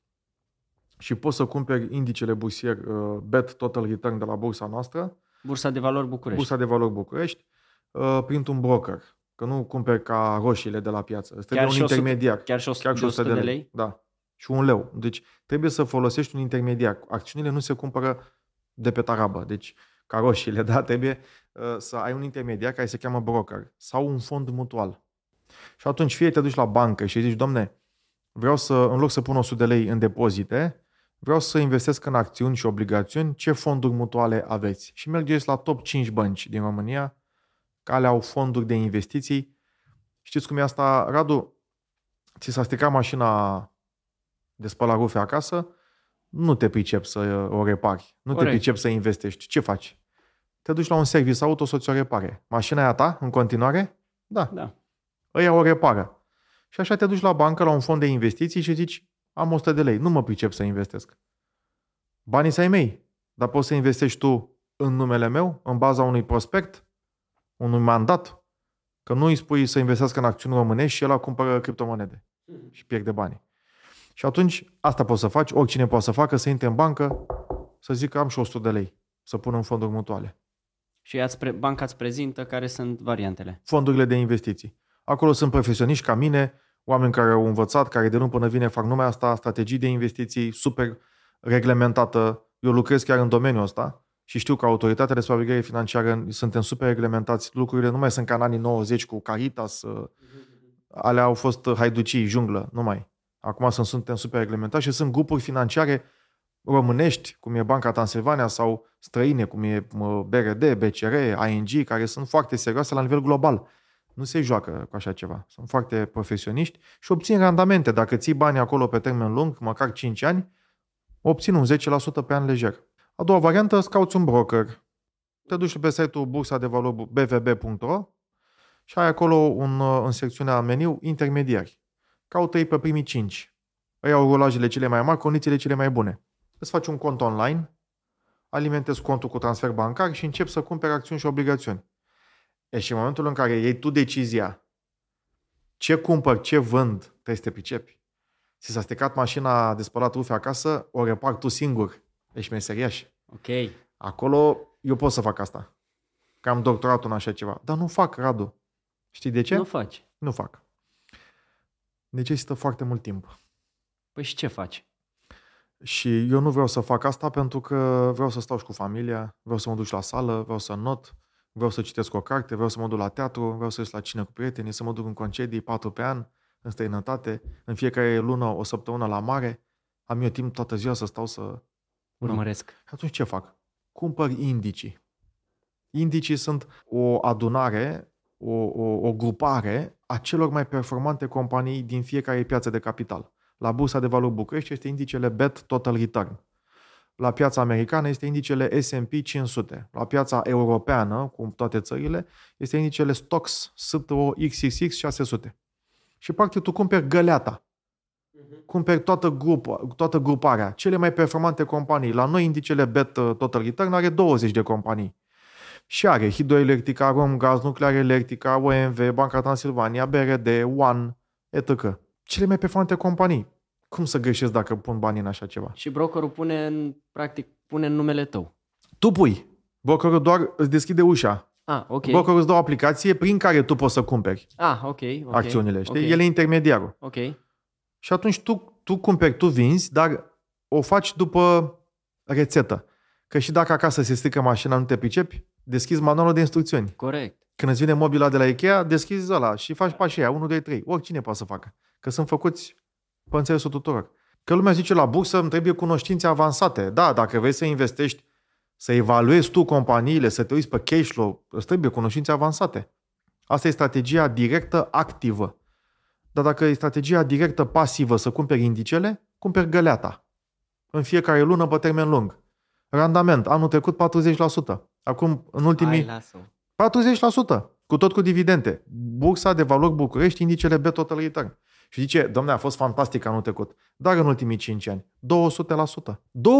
Și poți să cumperi indicele bursier BET Total Return de la bursa noastră. Bursa de valori București. Bursa de valori București, printr-un broker. Că nu cumperi ca roșiile de la piață. Îți trebuie un intermediar. Chiar și 100 de lei? Da. Și un leu. Deci trebuie să folosești un intermediar. Acțiunile nu se cumpără de pe tarabă. Deci ca roșiile, da? Trebuie să ai un intermediar care se cheamă broker sau un fond mutual. Și atunci fie te duci la bancă și zici, domne, vreau să, în loc să pun 100 de lei în depozite, vreau să investesc în acțiuni și obligațiuni, ce fonduri mutuale aveți? Și mergeți la top 5 bănci din România, care au fonduri de investiții. Știți cum e asta, Radu? Ți s-a stricat mașina de spălat rufe acasă, nu te pricepi să o repari, nu te pricepi să investești. Ce faci? Te duci la un service auto să ți-o repare. Mașina e a ta în continuare? Da. Ăia o repară. Și așa te duci la bancă, la un fond de investiții și zici, am 100 de lei, nu mă pricep să investesc. Banii să ai mei, dar poți să investești tu în numele meu, în baza unui prospect, unui mandat, că nu îi spui să investească în acțiuni românești și el cumpără criptomonede și pierde banii. Și atunci asta poți să faci, oricine poate să facă, să intre în bancă, să zică am și 100 de lei, să pună în fonduri mutuale. Și banca îți prezintă care sunt variantele. Fondurile de investiții. Acolo sunt profesioniști ca mine, oameni care au învățat, care de luni până vine fac numai asta, strategii de investiții super reglementată. Eu lucrez chiar în domeniul ăsta și știu că autoritatea de supraveghere financiară suntem super reglementați. Lucrurile nu mai sunt ca în anii 90 cu Caritas, alea au fost haiducii, junglă, nu mai. Acum suntem super reglementați și sunt grupuri financiare românești, cum e Banca Transilvania sau străine, cum e BRD, BCR, ING, care sunt foarte serioase la nivel global. Nu se joacă cu așa ceva. Sunt foarte profesioniști și obțin randamente. Dacă ții bani acolo pe termen lung, măcar 5 ani, obțin un 10% pe an lejer. A doua variantă, îți cauți un broker. Te duci pe site-ul bursa de valori bvb.ro și ai acolo în secțiunea meniu intermediari. Caută-i pe primii 5. Îi au rolajele cele mai mari, condițiile cele mai bune. Îți faci un cont online, alimentezi contul cu transfer bancar și începi să cumperi acțiuni și obligațiuni. Și în momentul în care iei tu decizia ce cumpăr, ce vând, trebuie să te pricepi. Ți s-a stricat mașina de spălat rufe acasă, o repar tu singur. Ești meseriaș. Ok. Acolo eu pot să fac asta. Că am doctoratul în așa ceva. Dar nu fac, Radu. Știi de ce? Nu faci. Nu fac. Necesită foarte mult timp. Păi și ce faci? Și eu nu vreau să fac asta pentru că vreau să stau și cu familia, vreau să mă duc la sală, vreau să not, vreau să citesc o carte, vreau să mă duc la teatru, vreau să ies la cină cu prietenii, să mă duc în concedii 4 pe an, în străinătate, în fiecare lună, o săptămână la mare. Am eu timp toată ziua să stau să urmăresc. Atunci ce fac? Cumpăr indicii. Indicii sunt o adunare, o grupare a celor mai performante companii din fiecare piață de capital. La Bursa de Valori București este indicele BET Total Return. La piața americană este indicele S&P 500. La piața europeană, cu toate țările, este indicele Stoxx STOXX 600. Și practic tu cumperi găleata. Cumperi toată gruparea. Cele mai performante companii. La noi indicele BET Total Return are 20 de companii. Și are Hidroelectrica, Romgaz, Nuclear Electrica, OMV, Banca Transilvania, BRD, One, etc. Cele mai performante companii. Cum să greșesc dacă pun bani în așa ceva? Și brokerul pune în numele tău. Tu pui. Brokerul doar îți deschide ușa. Ok. Brokerul îți dă o aplicație prin care tu poți să cumperi ok. acțiunile. Știi? Okay. El e intermediarul. Ok. Și atunci tu cumperi, tu vinzi, dar o faci după rețetă. Că și dacă acasă se strică mașina, nu te pricepi, deschizi manualul de instrucțiuni. Corect. Când îți vine mobila de la Ikea, deschizi ăla și faci pașii aia, 1, 2, 3. Oricine poate să facă. Că sunt făcuți pe înțelesul tuturor. Că lumea zice la bursă îmi trebuie cunoștințe avansate. Da, dacă vrei să investești, să evaluezi tu companiile, să te uiți pe cash flow, îți trebuie cunoștințe avansate. Asta e strategia directă activă. Dar dacă e strategia directă pasivă să cumperi indicele, cumperi găleata. În fiecare lună pe termen lung. Randament, anul trecut 40%. Acum, în ultimii... 40%. Cu tot cu dividende. Bursa de valori București, indicele BET Total Return. Și zice, dom'le, a fost fantastic anul trecut. Dar în ultimii 5 ani, 200%. 200%,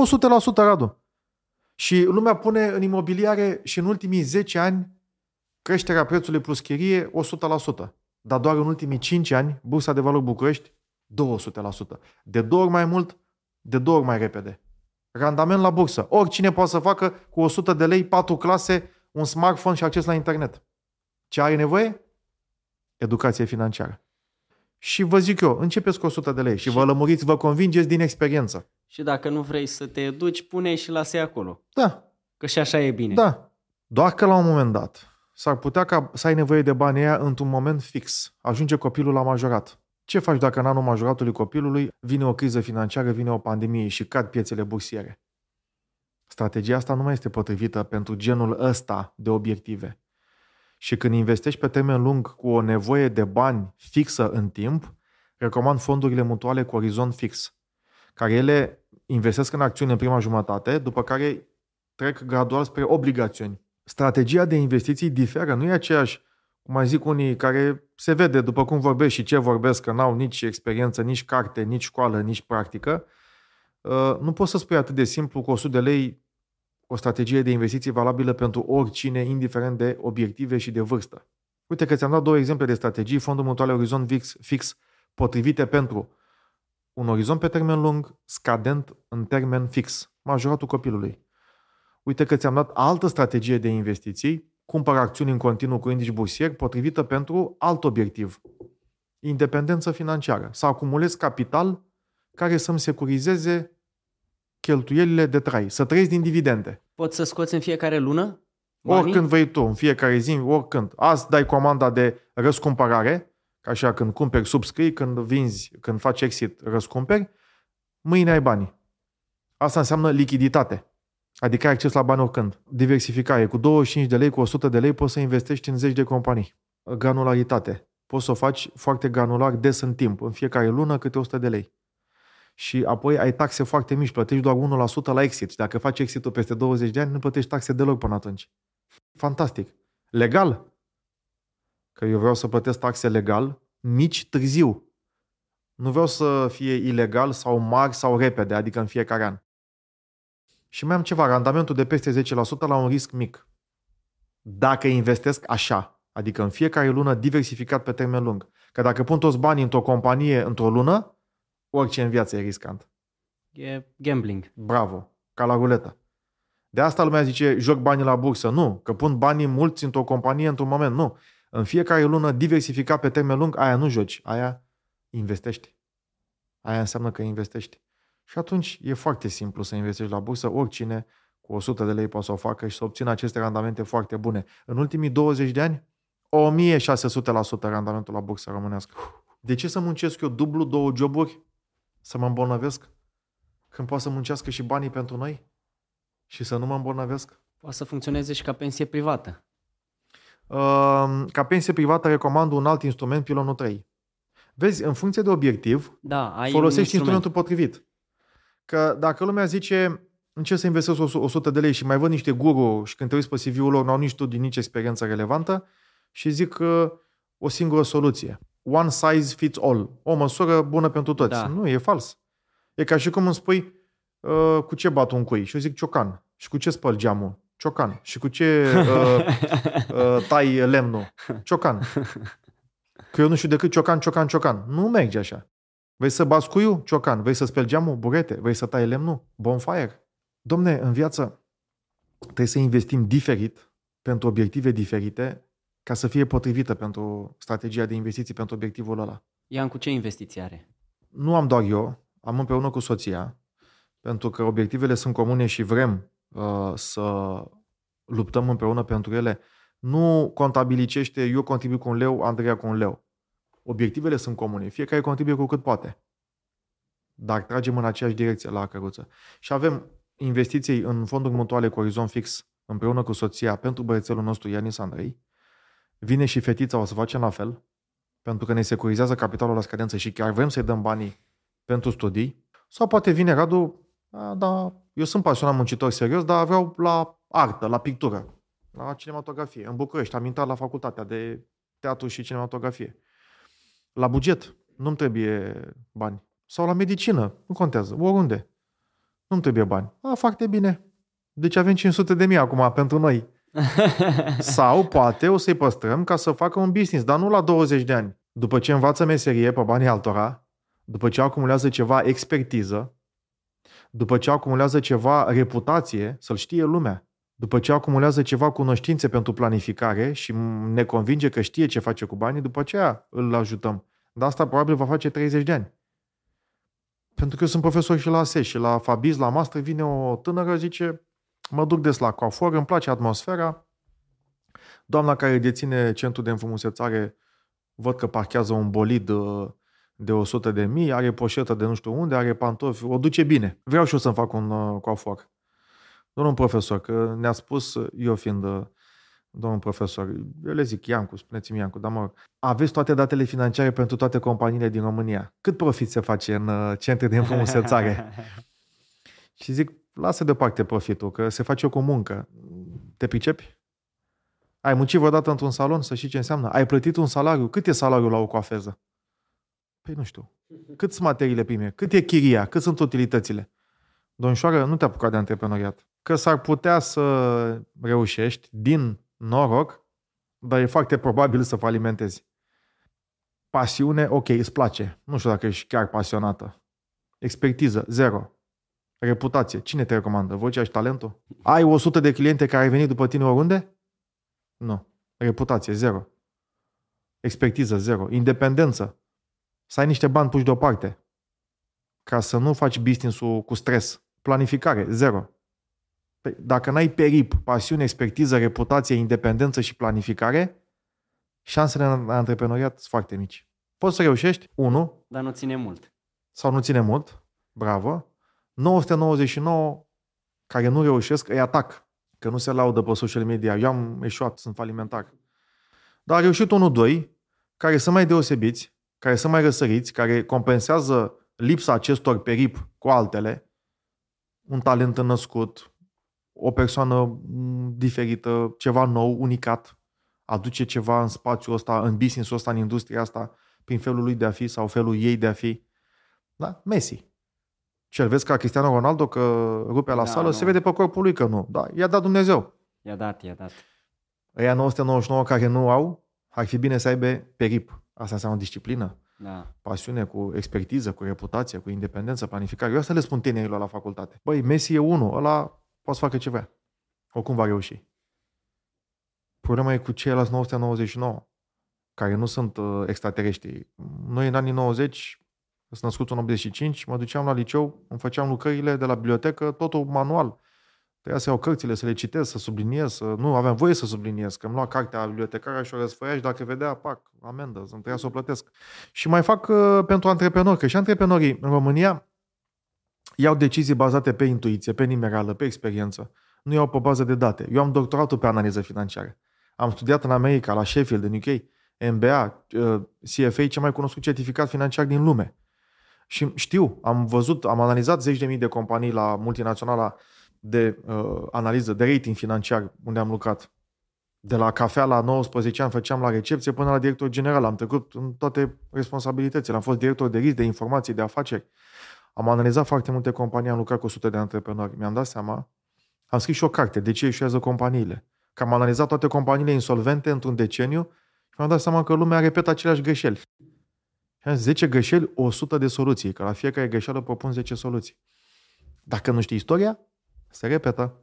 Radu! Și lumea pune în imobiliare și în ultimii 10 ani creșterea prețului plus chirie 100%. Dar doar în ultimii 5 ani, Bursa de valori București, 200%. De 2 ori mai mult, de 2 ori mai repede. Randament la bursă. Oricine poate să facă cu 100 de lei, 4 clase, un smartphone și acces la internet. Ce are nevoie? Educație financiară. Și vă zic eu, începeți cu 100 de lei și vă lămuriți, vă convingeți din experiență. Și dacă nu vrei să te educi, pune și lasă acolo. Da. Că și așa e bine. Da. Doar că la un moment dat s-ar putea ca să ai nevoie de banii aia într-un moment fix. Ajunge copilul la majorat. Ce faci dacă în anul majoratului copilului vine o criză financiară, vine o pandemie și cad piețele bursiere? Strategia asta nu mai este potrivită pentru genul ăsta de obiective. Și când investești pe termen lung cu o nevoie de bani fixă în timp, recomand fondurile mutuale cu orizont fix, care ele investesc în acțiuni în prima jumătate, după care trec gradual spre obligațiuni. Strategia de investiții diferă, nu e aceeași, cum mai zic unii, care se vede după cum vorbesc și ce vorbesc, că n-au nici experiență, nici carte, nici școală, nici practică. Nu poți să spui atât de simplu cu 100 de lei o strategie de investiții valabilă pentru oricine, indiferent de obiective și de vârstă. Uite că ți-am dat 2 exemple de strategii, fonduri mutuale orizont fix potrivite pentru un orizont pe termen lung, scadent în termen fix, majoratul copilului. Uite că ți-am dat altă strategie de investiții, cumpăr acțiuni în continuu cu indici bursieri, potrivită pentru alt obiectiv, independență financiară, să acumulez capital care să-mi securizeze cheltuielile de trai, să trăiesc din dividende. Poți să scoți în fiecare lună banii? Oricând vrei tu, în fiecare zi, oricând. Azi dai comanda de răscumpărare, ca așa când cumperi subscrii, când vinzi, când faci exit, răscumperi, mâine ai banii. Asta înseamnă lichiditate. Adică ai acces la bani oricând. Diversificare. Cu 25 de lei, cu 100 de lei poți să investești în 10 de companii. Granularitate. Poți să o faci foarte granular des în timp. În fiecare lună câte 100 de lei. Și apoi ai taxe foarte mici. Plătești doar 1% la exit. Și dacă faci exitul peste 20 de ani, nu plătești taxe deloc până atunci. Fantastic. Legal. Că eu vreau să plătesc taxe legal, mici, târziu. Nu vreau să fie ilegal sau mari sau repede, adică în fiecare an. Și mai am ceva, randamentul de peste 10% la un risc mic. Dacă investesc așa, adică în fiecare lună diversificat pe termen lung. Că dacă pun toți banii într-o companie într-o lună, orice în viață e riscant. E gambling. Bravo, ca la ruletă. De asta lumea zice, joc banii la bursă. Nu, că pun banii mulți într-o companie într-un moment. Nu. În fiecare lună diversificat pe termen lung, aia nu joci, aia investești. Aia înseamnă că investești. Și atunci e foarte simplu să investești la bursă. Oricine cu 100 de lei poate să o facă și să obțină aceste randamente foarte bune. În ultimii 20 de ani, 1600% randamentul la bursă românească. De ce să muncesc eu dublu 2 joburi să mă îmbolnăvesc? Când poate să muncească și banii pentru noi? Și să nu mă îmbolnăvesc? Poate să funcționeze și ca pensie privată. Ca pensie privată recomand un alt instrument, pilonul 3. Vezi, în funcție de obiectiv, da, ai folosești instrumentul potrivit. Că dacă lumea zice, încerc să investesc 100 de lei și mai văd niște guru și când te uiți pe CV-ul lor, n-au nici studii, nici experiență relevantă și zic că o singură soluție. One size fits all. O măsură bună pentru toți. Da. Nu, e fals. E ca și cum îmi spui cu ce bat un cui și eu zic ciocan. Și cu ce spăl geamul? Ciocan. Și cu ce tai lemnul? Ciocan. Că eu nu știu decât ciocan. Nu merge așa. Vrei să bați cuiul? Ciocan. Vrei să speli geamul? Burete. Vrei să tai lemnul? Bonfire. Domne, în viață trebuie să investim diferit pentru obiective diferite ca să fie potrivită pentru strategia de investiții pentru obiectivul ăla. Ian, cu ce investiții are? Nu am doar eu, am împreună cu soția, pentru că obiectivele sunt comune și vrem să luptăm împreună pentru ele. Nu contabilicește, eu contribui cu 1 leu, Andreea cu 1 leu. Obiectivele sunt comune, fiecare contribuie cu cât poate. Dar tragem în aceeași direcție la căruță. Și avem investiții în fonduri mutuale cu orizont fix împreună cu soția pentru băiețelul nostru Ianis Andrei. Vine și fetița, o să facem la fel, pentru că ne securizează capitalul la scadență și chiar vrem să-i dăm banii pentru studii. Sau poate vine Radu, da, eu sunt pasionat muncitor serios, dar vreau la artă, la pictură, la cinematografie. În București am intrat la facultatea de teatru și cinematografie. La buget, nu-mi trebuie bani. Sau la medicină, nu contează, oriunde. Nu-mi trebuie bani. Foarte bine. Deci avem 500.000 acum pentru noi. Sau poate o să-i păstrăm ca să facă un business, dar nu la 20 de ani. După ce învață meserie pe banii altora, după ce acumulează ceva expertiză, după ce acumulează ceva reputație, să-l știe lumea, după ce acumulează ceva cunoștințe pentru planificare și ne convinge că știe ce face cu banii, după aceea îl ajutăm. Dar asta probabil va face 30 de ani. Pentru că eu sunt profesor și la ASE și la Fabiz, la master, vine o tânără, zice, mă duc des la coafor, îmi place atmosfera. Doamna care deține centrul de înfrumusețare, văd că parchează un bolid de 100.000, are poșetă de nu știu unde, are pantofi, o duce bine. Vreau și eu să-mi fac un coafor. Domnul profesor, că ne-a spus, eu fiind domnul profesor, eu le zic, Iancu, spuneți-mi Iancu, dar mă rog, aveți toate datele financiare pentru toate companiile din România. Cât profit se face în centre de înfrumusețare? Și zic, lasă deoparte profitul, că se face cu muncă. Te pricepi? Ai muncit vreodată într-un salon să știi ce înseamnă? Ai plătit un salariu? Cât e salariul la o coafeză? Păi nu știu. Cât sunt materiile prime? Cât e chiria? Cât sunt utilitățile? Domnișoară, nu te apuca de antreprenoriat. Că s-ar putea să reușești din noroc, dar e foarte probabil să falimentezi. Pasiune, ok, îți place. Nu știu dacă ești chiar pasionată. Expertiză, zero. Reputație, cine te recomandă? Vocea și talentul? Ai 100 de cliente care au venit după tine oriunde? Nu. Reputație, zero. Expertiză, zero. Independență. Să ai niște bani puși deoparte. Ca să nu faci business-ul cu stres. Planificare, zero. Păi, dacă n-ai perip, pasiune, expertiză, reputație, independență și planificare, șansele în antreprenoriat sunt foarte mici. Poți să reușești, 1. Dar nu ține mult. Sau nu ține mult, bravo. 999 care nu reușesc, îi atac. Că nu se laudă pe social media. Eu am eșuat, sunt falimentar. Dar a reușit 1-2 care sunt mai deosebiți, care sunt mai răsăriți, care compensează lipsa acestor perip cu altele. Un talent înnăscut, o persoană diferită, ceva nou, unicat, aduce ceva în spațiul ăsta, în business-ul ăsta, în industria asta, prin felul lui de a fi sau felul ei de a fi. Da? Messi. Și-l vezi ca Cristiano Ronaldo că rupe la sală, se vede pe corpul lui că nu. Da, i-a dat Dumnezeu. I-a dat. Ăia 999 care nu au, ar fi bine să aibă perip. Asta înseamnă disciplină, pasiune, cu expertiză, cu reputație, cu independență, planificare. Eu asta le spun tinerilor la facultate. Băi, Messi e unul, ăla poate să facă ce vrea. Oricum va reuși. Problema e cu ceilalți 999, care nu sunt extraterestri. Noi în anii 90, sunt născut în 85, mă duceam la liceu, îmi făceam lucrările de la bibliotecă, totul manual. Trebuia să iau cărțile, să le citesc, să subliniez, nu aveam voie să subliniez, că îmi lua cartea bibliotecară și o răsfăia și dacă vedea, pac, amendă, îmi trebuia să o plătesc. Și mai fac pentru antreprenori, că și antreprenorii în România iau decizii bazate pe intuiție, pe nimereală, pe experiență. Nu iau pe bază de date. Eu am doctoratul pe analiză financiară. Am studiat în America, la Sheffield, în UK, MBA, CFA, cel mai cunoscut certificat financiar din lume. Și știu, am văzut, am analizat 10.000 de companii la multinaționala de analiză, de rating financiar, unde am lucrat. De la cafea la 19 ani făceam la recepție până la director general. Am trecut în toate responsabilitățile. Am fost director de risc, de informații, de afaceri. Am analizat foarte multe companii, am lucrat cu 100 de antreprenori. Mi-am dat seama, am scris și o carte, de ce eșuează companiile. Că am analizat toate companiile insolvente într-un deceniu și mi-am dat seama că lumea repetă aceleași greșeli. Și am zis, 10 greșeli, 100 de soluții. Că la fiecare greșeală propun 10 soluții. Dacă nu știi istoria, se repetă.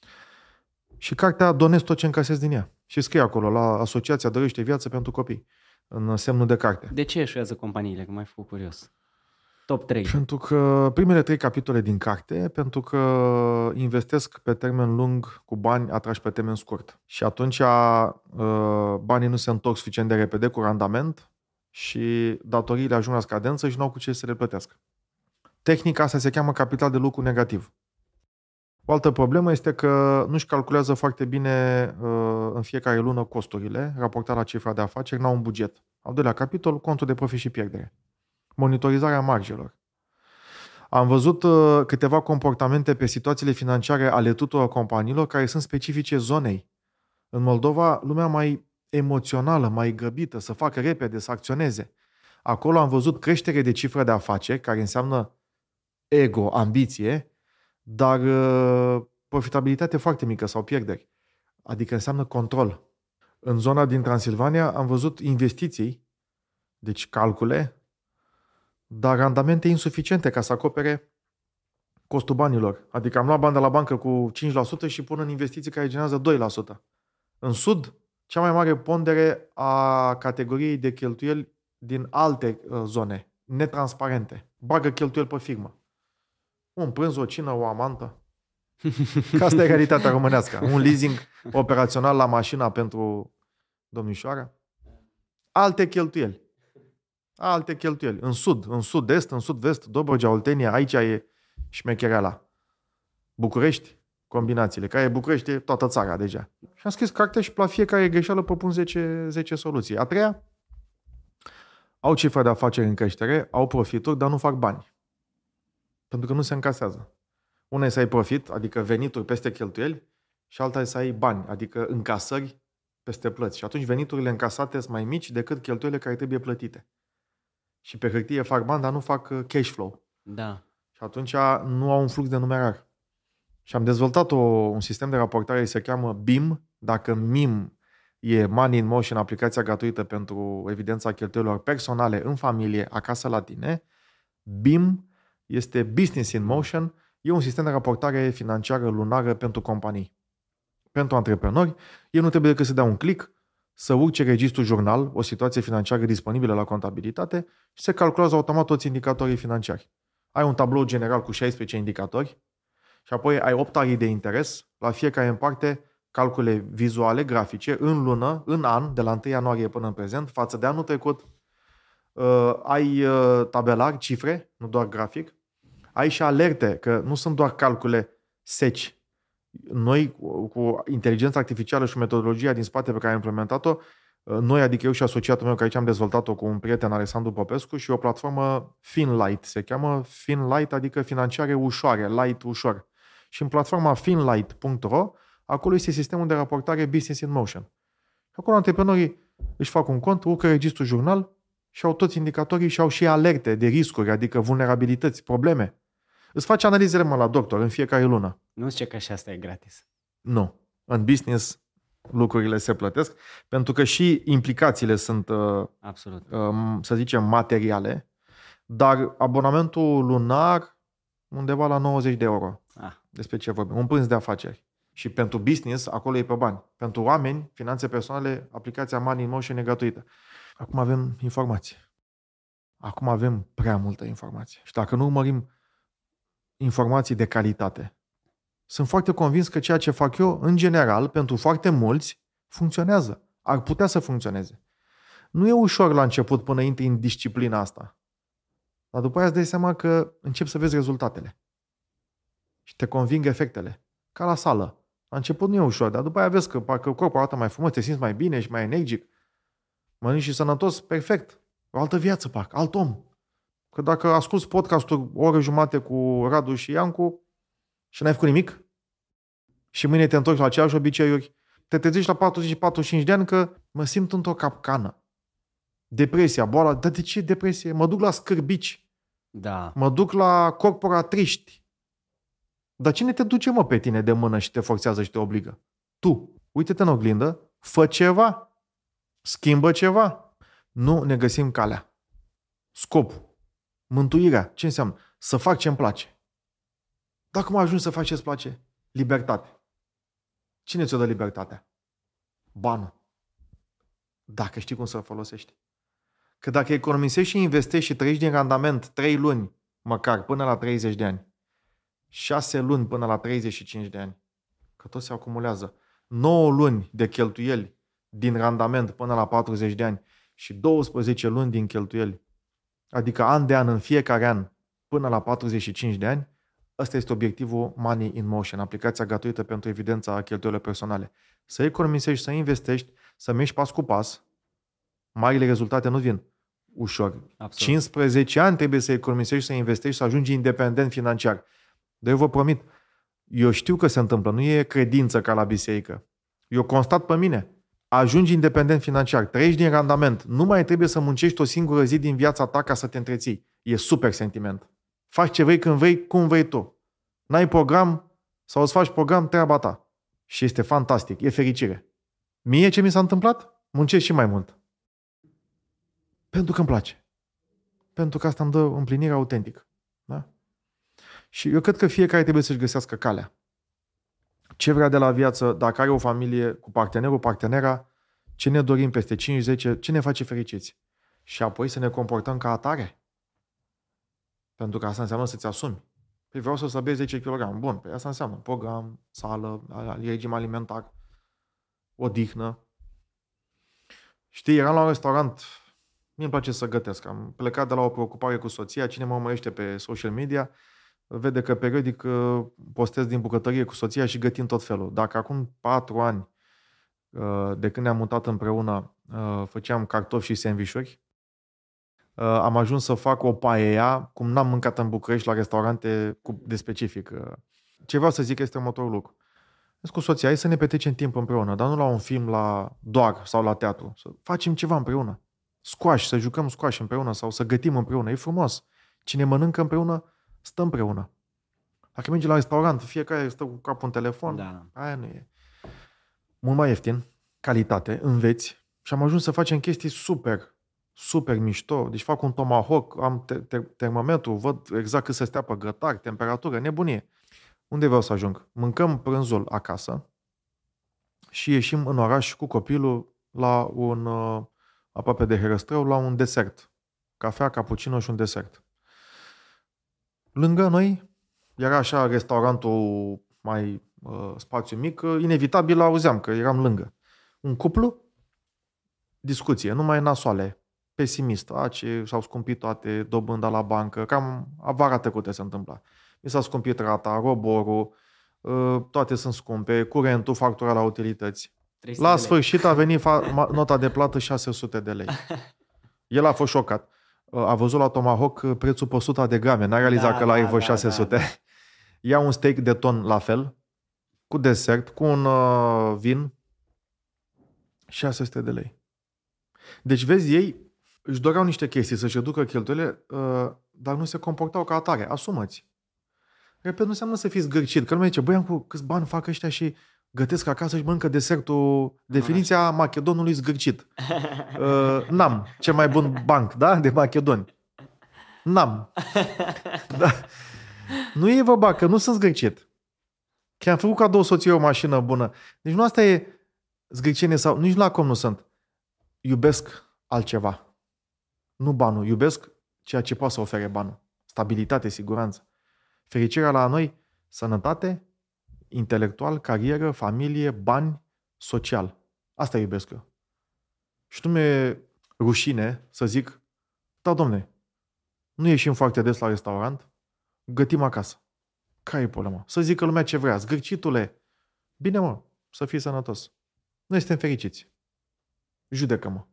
Și cartea donezi tot ce încasezi din ea. Și scrie acolo, la Asociația Dăruiește Viață pentru Copii, în semnul de carte. De ce eșuează companiile? Că m-ai făcut curios. Top 3. Pentru că primele 3 capitole din carte, pentru că investesc pe termen lung cu bani atrași pe termen scurt. Și atunci banii nu se întorc suficient de repede cu randament și datoriile ajung la scadență și nu au cu ce să le plătească. Tehnica asta se cheamă capital de lucru negativ. O altă problemă este că nu-și calculează foarte bine în fiecare lună costurile, raportat la cifra de afaceri, n-au un buget. Al doilea capitol, contul de profit și pierdere. Monitorizarea marjelor. Am văzut câteva comportamente pe situațiile financiare ale tuturor companiilor care sunt specifice zonei. În Moldova, lumea mai emoțională, mai grăbită, să facă repede, să acționeze. Acolo am văzut creștere de cifră de afaceri, care înseamnă ego, ambiție, dar profitabilitate foarte mică sau pierderi. Adică înseamnă control. În zona din Transilvania am văzut investiții, deci calcule, dar randamente insuficiente ca să acopere costul banilor. Adică am luat bani de la bancă cu 5% și pun în investiții care generează 2%. În Sud, cea mai mare pondere a categoriei de cheltuieli din alte zone, netransparente. Bagă cheltuieli pe firmă. Un prânz, o cină, o amantă. Că asta e realitatea românească. Un leasing operațional la mașina pentru domnișoara. Alte cheltuieli. Alte cheltuieli. În sud, în sud-est, în sud-vest, Dobrogea, Oltenia, aici e șmechereala. București, combinațiile. Care e București e toată țara deja. Și am scris cartea și la fiecare greșeală propun 10 soluții. A treia, au cifra de afaceri în creștere, au profituri, dar nu fac bani. Pentru că nu se încasează. Una e să ai profit, adică venituri peste cheltuieli, și alta e să ai bani, adică încasări peste plăți. Și atunci veniturile încasate sunt mai mici decât cheltuielile care trebuie plătite. Și pe hârtie fac bani, dar nu fac cash flow. Da. Și atunci nu au un flux de numerar. Și am dezvoltat un sistem de raportare, se cheamă BIM. Dacă MIM e Money in Motion, aplicația gratuită pentru evidența cheltuielilor personale în familie, acasă la tine, BIM este Business in Motion, e un sistem de raportare financiară lunară pentru companii. Pentru antreprenori, ei nu trebuie decât să dea un click, să urce registrul jurnal, o situație financiară disponibilă la contabilitate și se calculează automat toți indicatorii financiari. Ai un tablou general cu 16 indicatori și apoi ai 8 arii de interes, la fiecare în parte calcule vizuale, grafice, în lună, în an, de la 1 ianuarie până în prezent, față de anul trecut. Ai tabelar, cifre, nu doar grafic. Ai și alerte, că nu sunt doar calcule seci. Noi, cu inteligența artificială și metodologia din spate pe care am implementat-o, noi, adică eu și asociatul meu, că aici am dezvoltat-o cu un prieten, Alexandru Popescu, și o platformă FinLight. Se cheamă FinLight, adică financiare ușoare, light, ușor. Și în platforma finlight.ro, acolo este sistemul de raportare Business in Motion. Acolo antreprenorii își fac un cont, urcă registrul jurnal și au toți indicatorii și au și alerte de riscuri, adică vulnerabilități, probleme. Îți faci analizele, la doctor, în fiecare lună. Nu zice că și asta e gratis. Nu. În business lucrurile se plătesc, pentru că și implicațiile sunt, absolut, să zicem, materiale, dar abonamentul lunar undeva la 90 de euro. Despre ce vorbim? Un prânz de afaceri. Și pentru business, acolo e pe bani. Pentru oameni, finanțe personale, aplicația Money in Motion e gratuită. Acum avem informație. Acum avem prea multă informație. Și dacă nu urmărim informații de calitate, sunt foarte convins că ceea ce fac eu, în general, pentru foarte mulți, funcționează. Ar putea să funcționeze. Nu e ușor la început până intri în disciplina asta. Dar după aia îți dai seama că începi să vezi rezultatele. Și te conving efectele. Ca la sală. La început nu e ușor, dar după aia vezi că parcă corpul arată mai frumos, te simți mai bine și mai energic. Mănânci și sănătos, perfect. O altă viață, parcă, alt om. Că dacă asculți podcastul o oră jumate cu Radu și Iancu și n-ai făcut nimic, Și mâine te întorci la aceleași obiceiuri. Te trezești la 40-45 de ani că mă simt într-o capcană. Depresia, boala. Dar de ce depresie? Mă duc la scârbici. Da. Mă duc la corporatriști. Dar cine te duce, mă, pe tine de mână și te forțează și te obligă? Tu. Uite-te în oglindă, fă ceva. Schimbă ceva. Nu ne găsim calea. Scopul. Mântuirea. Ce înseamnă? Să fac ce-mi place. Dacă mă ajungi să faci ce-ți place? Libertate. Cine ți-o dă libertatea? Banul. Dacă știi cum să-l folosești. Că dacă economisești și investești și trăiești din randament 3 luni, măcar, până la 30 de ani, 6 luni până la 35 de ani, că tot se acumulează, 9 luni de cheltuieli din randament până la 40 de ani și 12 luni din cheltuieli, adică an de an în fiecare an până la 45 de ani, ăsta este obiectivul Money in Motion, aplicația gratuită pentru evidența cheltuielilor personale. Să economisești, să investești, să mergi pas cu pas. Marile rezultate nu vin ușor. Absolut. 15 ani trebuie să economisești, să investești, să ajungi independent financiar. Dar eu vă promit, eu știu că se întâmplă, nu e credință ca la biserică. Eu constat pe mine. Ajungi independent financiar, trăiești din randament, nu mai trebuie să muncești o singură zi din viața ta ca să te întreții. E super sentiment. Faci ce vrei, când vrei, cum vrei tu. N-ai program sau îți faci program, treaba ta. Și este fantastic, e fericire. Mie ce mi s-a întâmplat? Muncesc și mai mult. Pentru că îmi place. Pentru că asta îmi dă împlinire autentică. Da? Și eu cred că fiecare trebuie să-și găsească calea. Ce vrea de la viață, dacă are o familie cu partenerul, partenera, ce ne dorim peste 5-10, ce ne face fericiți. Și apoi să ne comportăm ca atare. Pentru că asta înseamnă să-ți asumi. Păi vreau să slăbesc 10 kg. Bun, păi asta înseamnă program, sală, regim alimentar, odihnă. Știi, eram la un restaurant, mie îmi place să gătesc. Am plecat de la o preocupare cu soția, cine mă urmărește pe social media, vede că periodic postez din bucătărie cu soția și gătim tot felul. Dacă acum 4 ani, de când ne-am mutat împreună, făceam cartofi și sandvișuri, am ajuns să fac o paella, cum n-am mâncat în București la restaurante de specific. Ce vreau să zic este următorul lucru. Cu soția, hai să ne petrecem timp împreună, dar nu la un film doar sau la teatru. Să facem ceva împreună. Squash, să jucăm squash împreună sau să gătim împreună. E frumos. Cine mănâncă împreună, stă împreună. Dacă mergi la restaurant, fiecare stă cu capul în telefon, da. Aia nu e. Mult mai ieftin, calitate, înveți și am ajuns să facem chestii super mișto. Deci fac un tomahawk, am termometru, văd exact cât se stea pe grătar, temperatură, nebunie. Unde vreau să ajung? Mâncăm prânzul acasă și ieșim în oraș cu copilul la un, aproape de Herăstrău, la un desert. Cafea, cappuccino și un desert. Lângă noi era așa restaurantul mai spațiu mic, inevitabil auzeam că eram lângă. Un cuplu, discuție, numai nasoale, pesimist, ce s-au scumpit toate, dobânda la bancă, cam avara trecută se întâmpla. Mi s-a scumpit rata, roborul, toate sunt scumpe, curentul, factura la utilități. La sfârșit a venit nota de plată 600 de lei. El a fost șocat. A văzut la Tomahawk prețul pe 100 de grame, n-a realizat că la ei 600. Da. Ia un steak de ton la fel, cu desert, cu un vin, 600 de lei. Deci vezi, ei își doreau niște chestii să-și reducă cheltuielile, dar nu se comportau ca atare. Asumă-ți. Repet, nu înseamnă să fii zgârcit. Că lumea zice, băi, am cu câți bani fac ăștia și gătesc acasă și mănâncă desertul. Definiția macedonului zgârcit. N-am cel mai bun banc, da? De macedoni. N-am. Da. Nu e vorba că nu sunt zgârcit. Că am făcut cadou soției o mașină bună. Deci nu asta e zgârcenie sau nici la cum nu sunt. Iubesc altceva. Nu banul. Iubesc ceea ce poate să ofere banul. Stabilitate, siguranță. Fericirea la noi, sănătate, intelectual, carieră, familie, bani, social. Asta iubesc eu. Și nu mi-e rușine să zic, da, domne, nu ieșim foarte des la restaurant, gătim acasă. Care e problema? Să zică lumea ce vrea. Zgârcitule, bine mă, să fii sănătos. Noi suntem fericiți. Judecă-mă.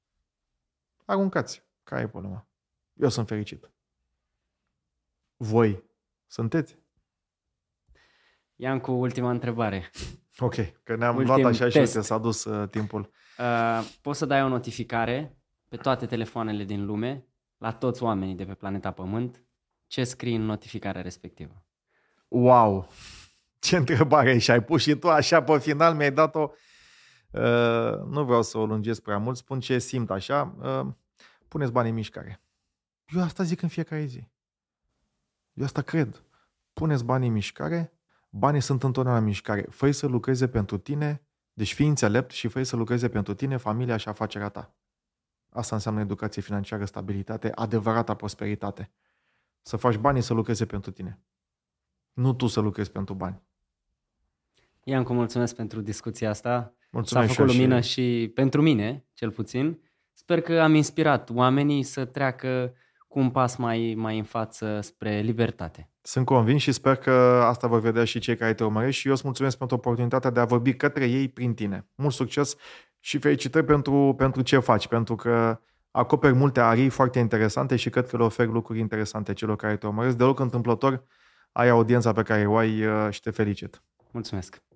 Aruncați. Care e problema? Eu sunt fericit. Voi sunteți? Ian, cu ultima întrebare. Ok, că ne-am Ultim luat așa și test. uite, s-a dus timpul. Poți să dai o notificare pe toate telefoanele din lume, la toți oamenii de pe planeta Pământ, ce scrii în notificarea respectivă? Wow! Ce întrebare și ai pus și tu așa pe final, mi-ai dat-o. Nu vreau să o lungesc prea mult, spun ce simt așa. Puneți bani în mișcare. Eu asta zic în fiecare zi. Eu asta cred. Puneți bani în mișcare, banii sunt întotdeauna în mișcare. Fă-i să lucreze pentru tine, deci fii înțelept și fă-i să lucreze pentru tine, familia și afacerea ta. Asta înseamnă educație financiară, stabilitate, adevărata prosperitate. Să faci banii să lucreze pentru tine. Nu tu să lucrezi pentru bani. Iancu, mulțumesc pentru discuția asta. Mulțumesc. S-a făcut lumină și pentru mine, cel puțin. Sper că am inspirat oamenii să treacă cu un pas mai în față spre libertate. Sunt convins și sper că asta vor vedea și cei care te urmăresc și eu îți mulțumesc pentru oportunitatea de a vorbi către ei prin tine. Mult succes și felicitări pentru ce faci, pentru că acoperi multe arii foarte interesante și cred că le oferi lucruri interesante celor care te urmăresc. Deloc întâmplător ai audiența pe care o ai și te felicit. Mulțumesc!